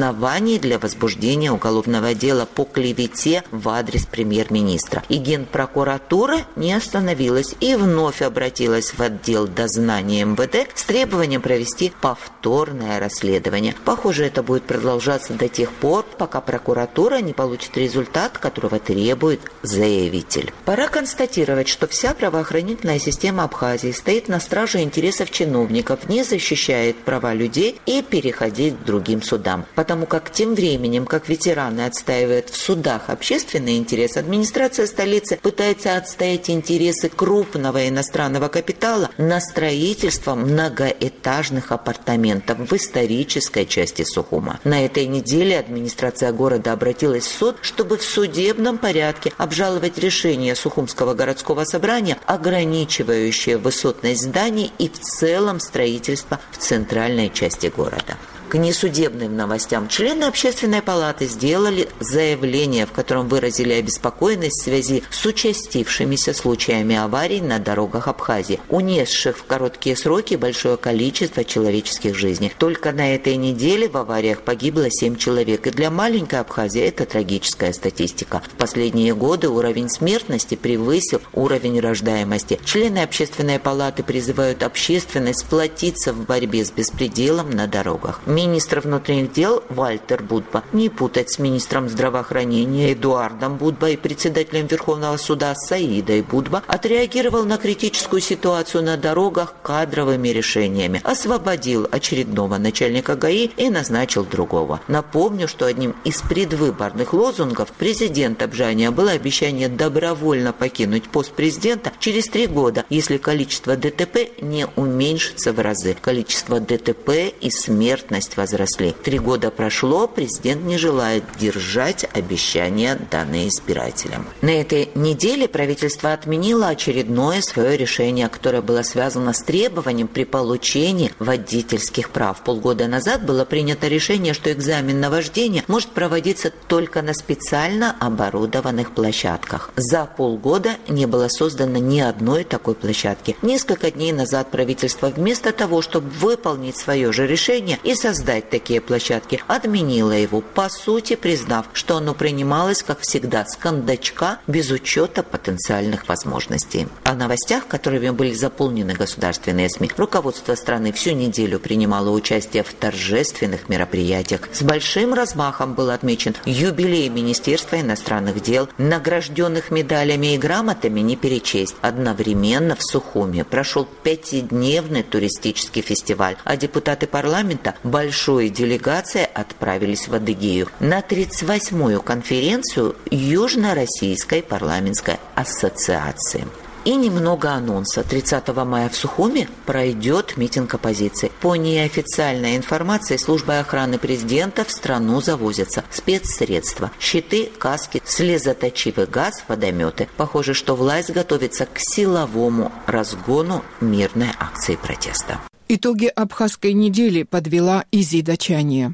оснований для возбуждения уголовного дела по клевете в адрес премьер-министра. И Генпрокуратура не остановилась и вновь обратилась в отдел дознания эм вэ дэ с требованием провести повторное расследование. Похоже, это будет продолжаться до тех пор, пока прокуратура не получит результат, которого требует заявитель. Пора констатировать, что вся правоохранительная система Абхазии стоит на страже интересов чиновников, не защищает права людей и переходит к другим судам. Потому как тем временем, как ветераны отстаивают в судах общественный интерес, администрация столицы пытается отстоять интересы крупного иностранного капитала на строительство многоэтажных апартаментов в исторической части Сухума. На этой неделе администрация города обратилась в суд, чтобы в судебном порядке обжаловать решение Сухумского городского собрания, ограничивающее высотность зданий и в целом строительство в центральной части города. К несудебным новостям члены Общественной палаты сделали заявление, в котором выразили обеспокоенность в связи с участившимися случаями аварий на дорогах Абхазии, унесших в короткие сроки большое количество человеческих жизней. Только на этой неделе в авариях погибло семь человек, и для маленькой Абхазии это трагическая статистика. В последние годы уровень смертности превысил уровень рождаемости. Члены Общественной палаты призывают общественность сплотиться в борьбе с беспределом на дорогах. Министр внутренних дел Вальтер Будба не путать с министром здравоохранения Эдуардом Будба и председателем Верховного суда Саидой Будба отреагировал на критическую ситуацию на дорогах кадровыми решениями, освободил очередного начальника ГАИ и назначил другого. Напомню, что одним из предвыборных лозунгов президента Бжания было обещание добровольно покинуть пост президента через три года, если количество ДТП не уменьшится в разы. Количество ДТП и смертность возросли. Три года прошло, президент не желает держать обещания, данные избирателям. На этой неделе правительство отменило очередное свое решение, которое было связано с требованием при получении водительских прав. Полгода назад было принято решение, что экзамен на вождение может проводиться только на специально оборудованных площадках. За полгода не было создано ни одной такой площадки. Несколько дней назад правительство вместо того, чтобы выполнить свое же решение и создать такие площадки, отменила его, по сути признав, что оно принималось, как всегда, с кондачка, без учета потенциальных возможностей. О новостях, которыми были заполнены государственные СМИ, руководство страны всю неделю принимало участие в торжественных мероприятиях. С большим размахом был отмечен юбилей Министерства иностранных дел, награжденных медалями и грамотами не перечесть. Одновременно в Сухуме прошел пятидневный туристический фестиваль, а депутаты парламента большой делегацией отправились в Адыгею на тридцать восьмую конференцию Южно-Российской парламентской ассоциации. И немного анонса. тридцатого мая в Сухуме пройдет митинг оппозиции. По неофициальной информации, службой охраны президента в страну завозятся спецсредства, щиты, каски, слезоточивый газ, водометы. Похоже, что власть готовится к силовому разгону мирной акции протеста. Итоги абхазской недели подвела Изида Чания.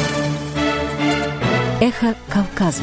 Эхо Кавказа.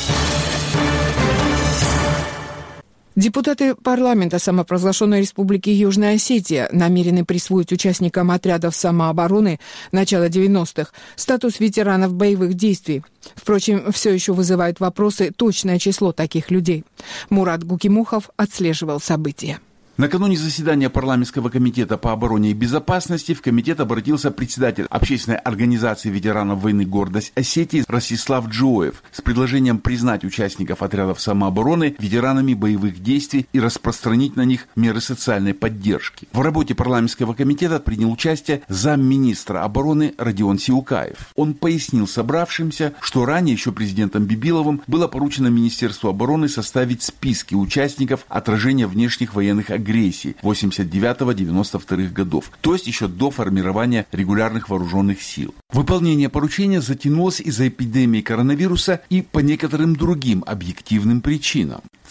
Депутаты парламента самопровозглашенной республики Южная Осетия намерены присвоить участникам отрядов самообороны начала девяностых статус ветеранов боевых действий. Впрочем, все еще вызывает вопросы точное число таких людей. Мурат Гукимухов отслеживал события. Накануне заседания парламентского комитета по обороне и безопасности в комитет обратился председатель общественной организации ветеранов войны «Гордость Осетии» Ростислав Джоев с предложением признать участников отрядов самообороны ветеранами боевых действий и распространить на них меры социальной поддержки. В работе парламентского комитета принял участие замминистра обороны Родион Сиукаев. Он пояснил собравшимся, что ранее еще президентом Бибиловым было поручено Министерству обороны составить списки участников отражения внешних военных агрессий агрессии восемьдесят девятого — девяносто вторых годов, то есть еще до формирования регулярных вооруженных сил. Выполнение поручения затянулось из-за эпидемии коронавируса и по некоторым другим объективным причинам.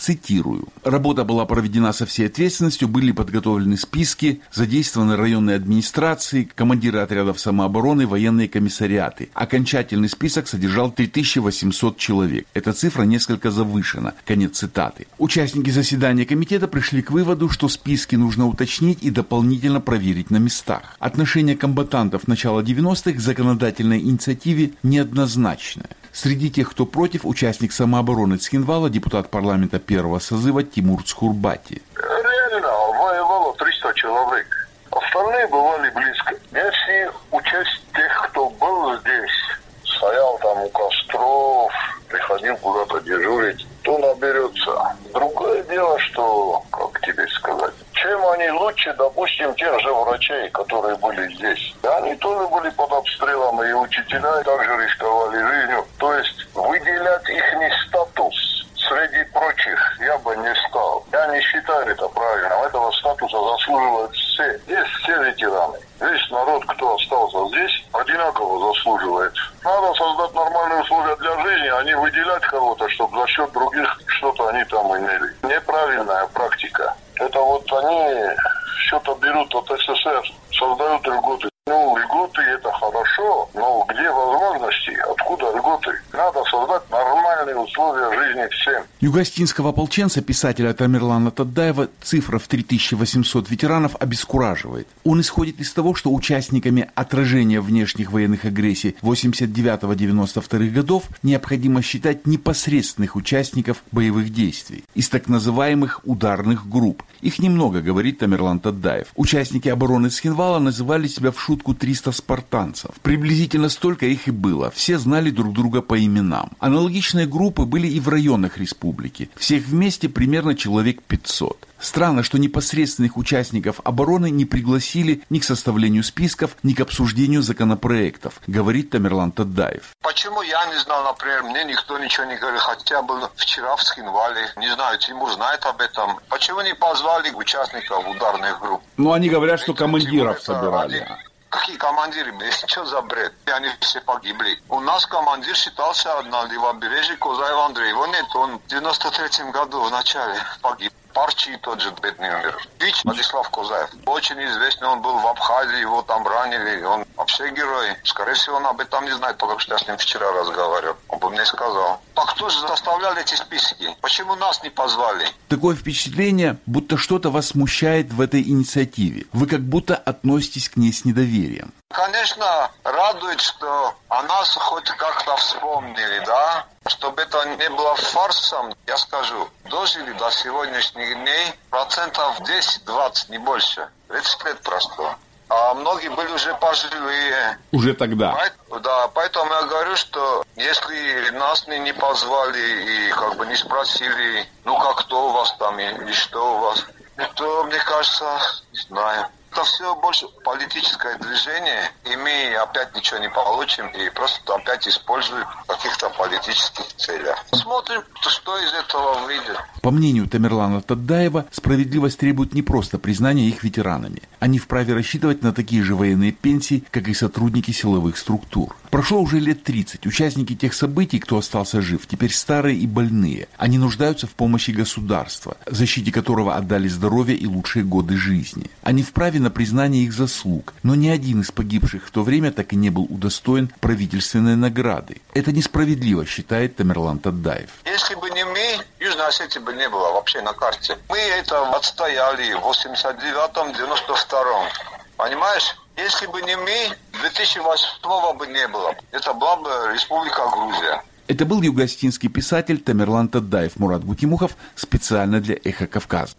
цитирую, «Работа была проведена со всей ответственностью, были подготовлены списки, задействованы районные администрации, командиры отрядов самообороны, военные комиссариаты. Окончательный список содержал три тысячи восемьсот человек. Эта цифра несколько завышена». Конец цитаты. Участники заседания комитета пришли к выводу, что списки нужно уточнить и дополнительно проверить на местах. Отношение комбатантов начала девяностых к законодательной инициативе неоднозначное. Среди тех, кто против, участник самообороны Цхинвала, депутат парламента первого созыва Тимур Цхурбати. Реально воевало триста человек. Остальные бывали близко. Если учесть тех, кто был здесь, стоял там у костров, приходил куда-то дежурить, то наберется. Другое дело, что, как тебе сказать, чем они лучше, допустим, тех же врачей, которые были здесь. Они тоже были под обстрелом, и учителя также рисковали жизнью. То есть выделять их статус среди прочих я бы не стал. Я не считаю это правильным. Этого статуса заслуживают все. Здесь все ветераны. Весь народ, кто остался здесь, одинаково заслуживает. Надо создать нормальные условия для жизни, а не выделять кого-то, чтобы за счет других что-то они там имели. Неправильная практика. Это вот они что-то берут от СССР, создают льготы. Ну, льготы это хорошо, но где возможности, откуда льготы? Надо создать нормальные условия жизни всем. Югостинского ополченца, писателя Тамерлана Таддаева, цифра в три тысячи восемьсот ветеранов обескураживает. Он исходит из того, что участниками отражения внешних военных агрессий восемьдесят девятого — девяносто вторых годов необходимо считать непосредственных участников боевых действий из так называемых ударных групп. Их немного, говорит Тамерлан Таддаев. Участники обороны Цхинвала называли себя в шутку триста спартанцев. Приблизительно столько их и было. Все знали друг друга по именам. Аналогичные группы были и в районах республики. Всех вместе примерно человек пятьсот. Странно, что непосредственных участников обороны не пригласили ни к составлению списков, ни к обсуждению законопроектов, говорит Тамерлан Таддаев. Почему я не знал, например, мне никто ничего не говорил, хотя был вчера в Цхинвале, не знаю, Тимур знает об этом. Почему не позвали участников ударных групп? Ну, они говорят, что командиров это собирали. Ради... Какие командиры? Что за бред? Они все погибли. У нас командир считался на левобережье Козаев Андрей. Его нет, он в девяносто третьем году в начале погиб. Парчи тот же бедный умер. Вич Владислав Козаев. Очень известный, он был в Абхазии, его там ранили. Он вообще герой. Скорее всего, он об этом не знает, потому что я с ним вчера разговаривал. Он бы мне сказал. Так кто же составлял эти списки? Почему нас не позвали? Такое впечатление, будто что-то вас смущает в этой инициативе. Вы как будто относитесь к ней с недоверием. Конечно, радует, что о нас хоть как-то вспомнили, да? Чтобы это не было фарсом, я скажу, дожили до сегодняшних дней процентов десять-двадцать, не больше. тридцать лет прошло. А многие были уже пожилые. Уже тогда. Да, поэтому я говорю, что если нас не, не позвали и как бы не спросили, ну как, кто у вас там и что у вас, то, мне кажется, не знаю. Это все больше политическое движение, и мы опять ничего не получим, и просто опять используем в каких-то политических целях. Смотрим, что из этого выйдет. По мнению Тамерлана Таддаева, справедливость требует не просто признания их ветеранами. Они вправе рассчитывать на такие же военные пенсии, как и сотрудники силовых структур. Прошло уже лет тридцать. Участники тех событий, кто остался жив, теперь старые и больные. Они нуждаются в помощи государства, защите которого отдали здоровье и лучшие годы жизни. Они вправе на признание их заслуг, но ни один из погибших в то время так и не был удостоен правительственной награды. Это несправедливо, считает Тамерлан Таддаев. Если бы не мы, Южной Осетии бы не было вообще на карте. Мы это отстояли в восемьдесят девятом — девяносто втором. Понимаешь? Если бы не мы, две тысячи восьмого бы не было. Это была бы Республика Грузия. Это был югостинский писатель Тамерлан Таддаев. Мурат Гутимухов специально для «Эхо Кавказа».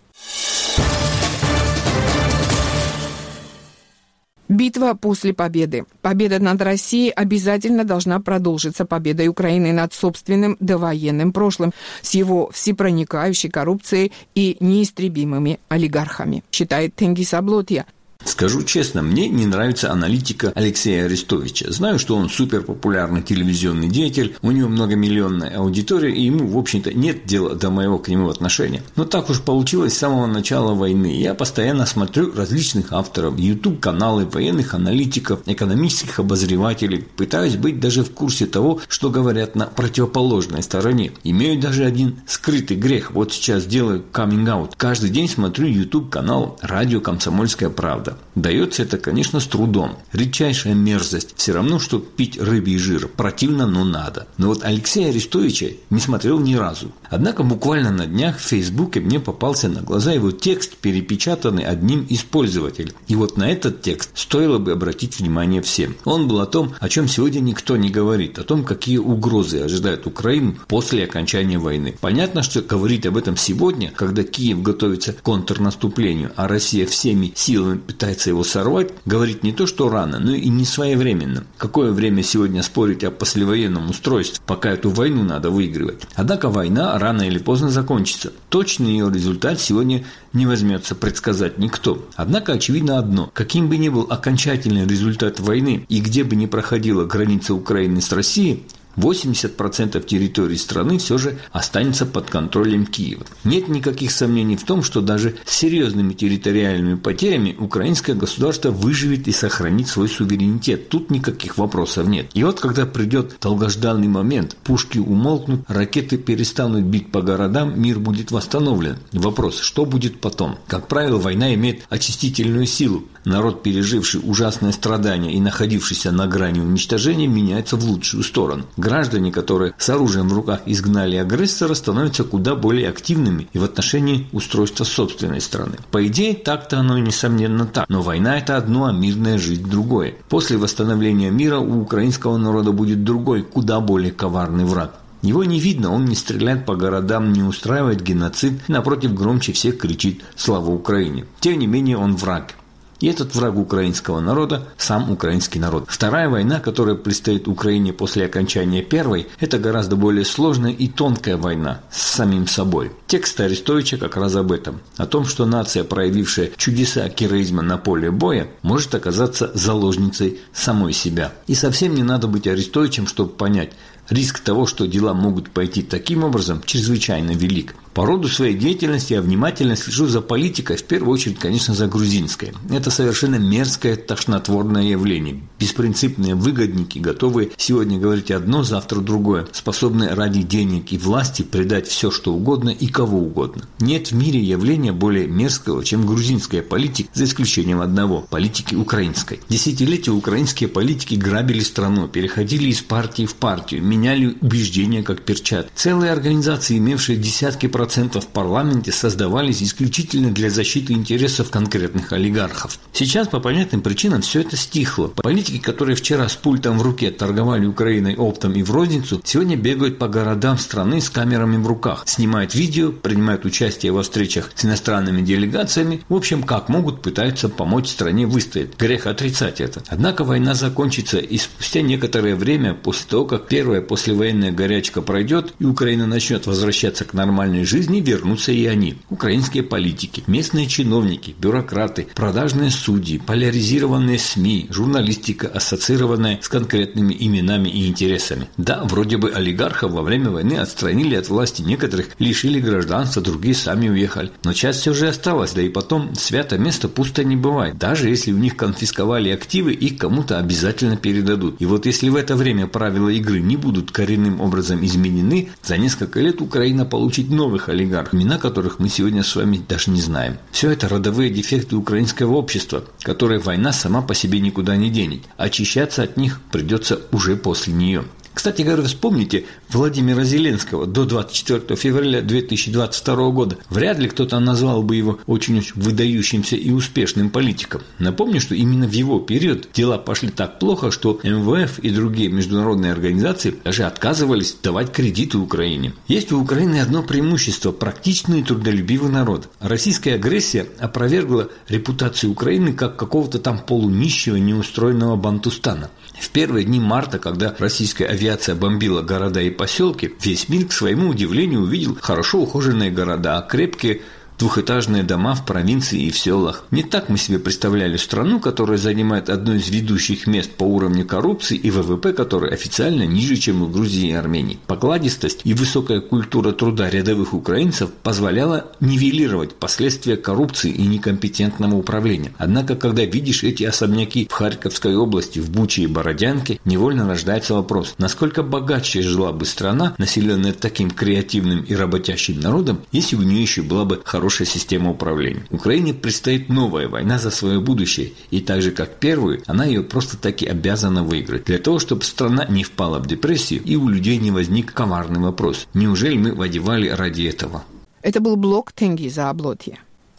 Битва после победы. Победа над Россией обязательно должна продолжиться победой Украины над собственным довоенным прошлым с его всепроникающей коррупцией и неистребимыми олигархами, считает Тенгиз Аблотья. Скажу честно, мне не нравится аналитика Алексея Арестовича. Знаю, что он суперпопулярный телевизионный деятель, у него многомиллионная аудитория, и ему, в общем-то, нет дела до моего к нему отношения. Но так уж получилось с самого начала войны. Я постоянно смотрю различных авторов, YouTube-каналы, военных аналитиков, экономических обозревателей, пытаюсь быть даже в курсе того, что говорят на противоположной стороне. Имею даже один скрытый грех. Вот сейчас делаю каминг-аут. Каждый день смотрю YouTube-канал «Радио Комсомольская правда». Дается это, конечно, с трудом. Редчайшая мерзость. Все равно, что пить рыбий жир. Противно, но надо. Но вот Алексея Арестовича не смотрел ни разу. Однако буквально на днях в Фейсбуке мне попался на глаза его текст, перепечатанный одним из пользователей. И вот на этот текст стоило бы обратить внимание всем. Он был о том, о чем сегодня никто не говорит. О том, какие угрозы ожидают Украину после окончания войны. Понятно, что говорить об этом сегодня, когда Киев готовится к контрнаступлению, а Россия всеми силами пытается его сорвать, говорить не то, что рано, но и не своевременно. Какое время сегодня спорить о послевоенном устройстве, пока эту войну надо выигрывать? Однако война рано или поздно закончится. Точный ее результат сегодня не возьмется предсказать никто. Однако очевидно одно. Каким бы ни был окончательный результат войны и где бы ни проходила граница Украины с Россией, восемьдесят процентов территории страны все же останется под контролем Киева. Нет никаких сомнений в том, что даже с серьезными территориальными потерями украинское государство выживет и сохранит свой суверенитет. Тут никаких вопросов нет. И вот когда придет долгожданный момент, пушки умолкнут, ракеты перестанут бить по городам, мир будет восстановлен. Вопрос, что будет потом? Как правило, война имеет очистительную силу. Народ, переживший ужасные страдания и находившийся на грани уничтожения, меняется в лучшую сторону. Граждане, которые с оружием в руках изгнали агрессора, становятся куда более активными и в отношении устройства собственной страны. По идее, так-то оно и несомненно так. Но война – это одно, а мирная жизнь – другое. После восстановления мира у украинского народа будет другой, куда более коварный враг. Его не видно, он не стреляет по городам, не устраивает геноцид, напротив, громче всех кричит «Слава Украине!». Тем не менее, он враг. И этот враг украинского народа – сам украинский народ. Вторая война, которая предстоит Украине после окончания первой, это гораздо более сложная и тонкая война с самим собой. Текст Арестовича как раз об этом. О том, что нация, проявившая чудеса героизма на поле боя, может оказаться заложницей самой себя. И совсем не надо быть Арестовичем, чтобы понять, риск того, что дела могут пойти таким образом, чрезвычайно велик. По роду своей деятельности я внимательно слежу за политикой, в первую очередь, конечно, за грузинской. Это совершенно мерзкое, тошнотворное явление. Беспринципные выгодники, готовые сегодня говорить одно, завтра другое, способные ради денег и власти предать все, что угодно и кого угодно. Нет в мире явления более мерзкого, чем грузинская политика, за исключением одного – политики украинской. Десятилетия украинские политики грабили страну, переходили из партии в партию, меняли убеждения как перчатки. Целые организации, имевшие десятки процентов в парламенте, создавались исключительно для защиты интересов конкретных олигархов. Сейчас по понятным причинам все это стихло. Политики, которые вчера с пультом в руке торговали Украиной оптом и в розницу, сегодня бегают по городам страны с камерами в руках, снимают видео, принимают участие во встречах с иностранными делегациями. В общем, как могут, пытаются помочь стране выстоять. Грех отрицать это. Однако война закончится, и спустя некоторое время, после того, как первая послевоенная горячка пройдет и Украина начнет возвращаться к нормальной жизни, жизни вернутся и они. Украинские политики, местные чиновники, бюрократы, продажные судьи, поляризированные СМИ, журналистика, ассоциированная с конкретными именами и интересами. Да, вроде бы олигархов во время войны отстранили от власти, некоторых лишили гражданства, другие сами уехали. Но часть все же осталась, да и потом свято место пусто не бывает. Даже если у них конфисковали активы, их кому-то обязательно передадут. И вот если в это время правила игры не будут коренным образом изменены, за несколько лет Украина получит новых олигархов, имена которых мы сегодня с вами даже не знаем. Все это родовые дефекты украинского общества, которые война сама по себе никуда не денет. Очищаться от них придется уже после нее. Кстати говоря, вспомните Владимира Зеленского до двадцать четвёртого февраля две тысячи двадцать второго года. Вряд ли кто-то назвал бы его очень выдающимся и успешным политиком. Напомню, что именно в его период дела пошли так плохо, что эм вэ эф и другие международные организации даже отказывались давать кредиты Украине. Есть у Украины одно преимущество – практичный и трудолюбивый народ. Российская агрессия опровергла репутацию Украины как какого-то там полунищего, неустроенного бантустана. В первые дни марта, когда российская авиация бомбила города и поселки, весь мир, к своему удивлению, увидел хорошо ухоженные города, крепкие двухэтажные дома в провинции и в селах. Не так мы себе представляли страну, которая занимает одно из ведущих мест по уровню коррупции и ВВП, который официально ниже, чем у Грузии и Армении. Покладистость и высокая культура труда рядовых украинцев позволяла нивелировать последствия коррупции и некомпетентного управления. Однако, когда видишь эти особняки в Харьковской области, в Буче и Бородянке, невольно рождается вопрос, насколько богаче жила бы страна, населенная таким креативным и работящим народом, если у нее еще была бы хорошая система управления. Украине предстоит новая война за свое будущее, и так же как первую, она ее просто-таки обязана выиграть. Для того, чтобы страна не впала в депрессию и у людей не возник коварный вопрос: неужели мы воевали ради этого? Это был блог Тенгиза Аблотья.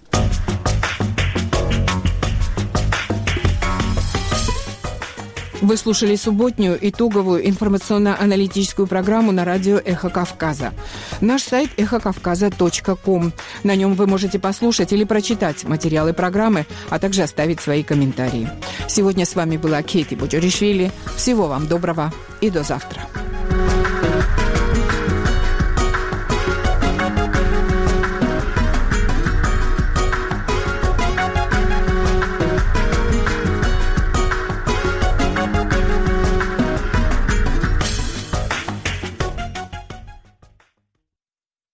Вы слушали субботнюю итоговую информационно-аналитическую программу на радио «Эхо Кавказа». Наш сайт эхо кавказа точка ком. На нем вы можете послушать или прочитать материалы программы, а также оставить свои комментарии. Сегодня с вами была Кейти Буджоришвили. Всего вам доброго и до завтра.